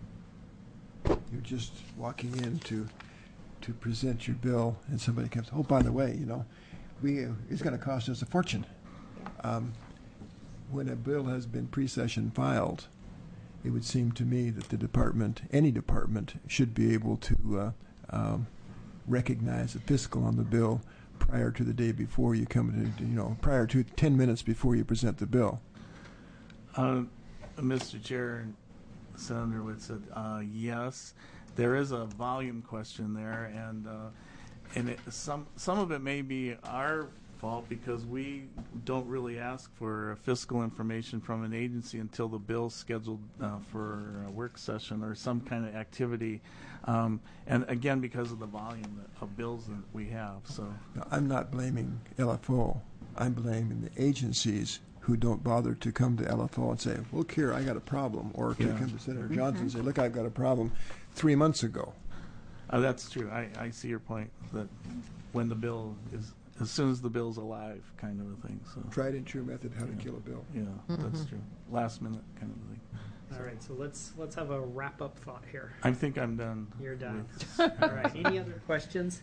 You're just walking in to, to present your bill, and somebody comes, oh, by the way, you know, we uh, it's going to cost us a fortune. Um, when a bill has been pre-session filed, it would seem to me that the department, any department, should be able to uh, um, recognize the fiscal on the bill prior to the day before you come to, you know, prior to ten minutes before you present the bill. Uh, Mister Chair, Senator Whitsitt, uh, yes, there is a volume question there, and uh, and it, some some of it may be our fault because we don't really ask for fiscal information from an agency until the bill's scheduled uh, for a work session or some kind of activity, um, and again because of the volume of bills that we have. So Now, I'm not blaming L F O. I'm blaming the agencies who don't bother to come to L F O and say, look here, I got a problem, or to Yeah. come to Senator Johnson and say, look, I've got a problem three months ago. uh, that's true. I, I see your point that when the bill is, as soon as the bill's alive, kind of a thing. So Tried and true method how to Yeah. kill a bill. yeah, that's true. Last minute kind of thing. All right, so let's let's have a wrap up thought here. I think I'm done. You're done. with- All right. Any other questions?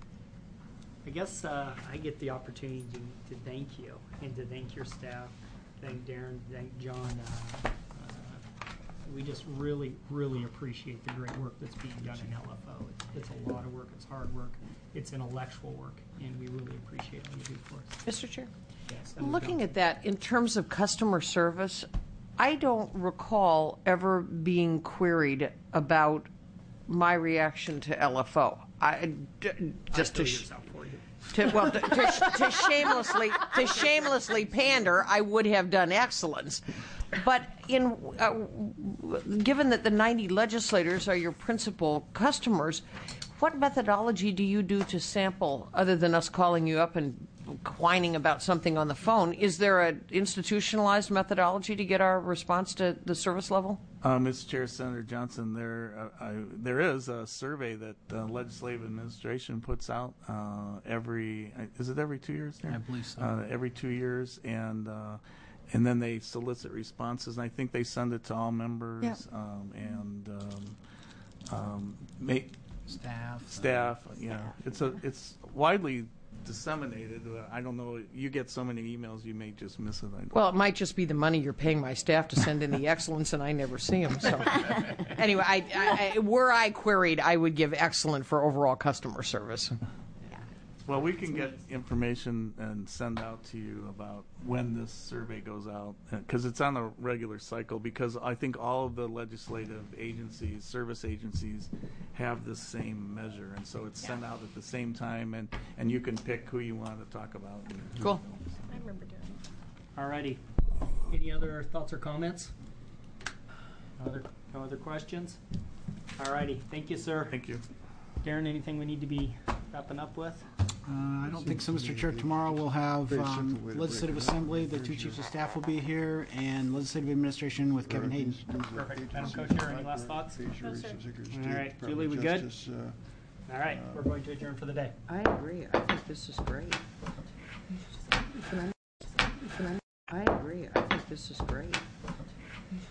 I guess uh, I get the opportunity to, to thank you and to thank your staff, thank Darren, thank John. Uh, uh, we just really, really appreciate the great work that's being done in L F O. It's, it's a lot of work. It's hard work. It's intellectual work, and we really appreciate all you do for us. Mister Chair? Yes. Senator Looking Johnson. at that, in terms of customer service, I don't recall ever being queried about my reaction to L F O. I, d- just I to, fill sh- yours out for you. to well, to, to, to shamelessly to shamelessly pander, I would have done excellence. But in uh, given that the ninety legislators are your principal customers, what methodology do you do to sample other than us calling you up and whining about something on the phone? Is there an institutionalized methodology to get our response to the service level? Uh, Mister Chair, Senator Johnson, there uh, I, there is a survey that the Legislative Administration puts out uh, every, is it every two years? There? I believe so. Uh, every two years, and uh, and then they solicit responses, and I think they send it to all members, Yep. um, and um, um, make Staff. staff. Yeah, it's a it's widely disseminated. Uh, I don't know. You get so many emails, you may just miss it. I Well, it might just be the money you're paying my staff to send in the excellence, and I never see them. So, anyway, I, I, I, were I queried, I would give excellent for overall customer service. Well, we can get information and send out to you about when this survey goes out, because it's on a regular cycle, because I think all of the legislative agencies, service agencies, have the same measure, and so it's sent out at the same time, and, and you can pick who you want to talk about. Cool. I remember doing it. Alrighty. Any other thoughts or comments? No other, no other questions? Alrighty. Thank you, sir. Thank you. Darren, anything we need to be wrapping up with? Uh, I don't think so, Mister Chair. Tomorrow we'll have Very um, simple way to Legislative break it up. Assembly, the two chiefs of staff will be here, and Legislative Administration with Kevin Hayden. Perfect. Madam Co-Chair, any last thoughts? No, sir. All right. Julie, we good? All right. We're going to adjourn for the day. I agree. I think this is great. I agree. I think this is great.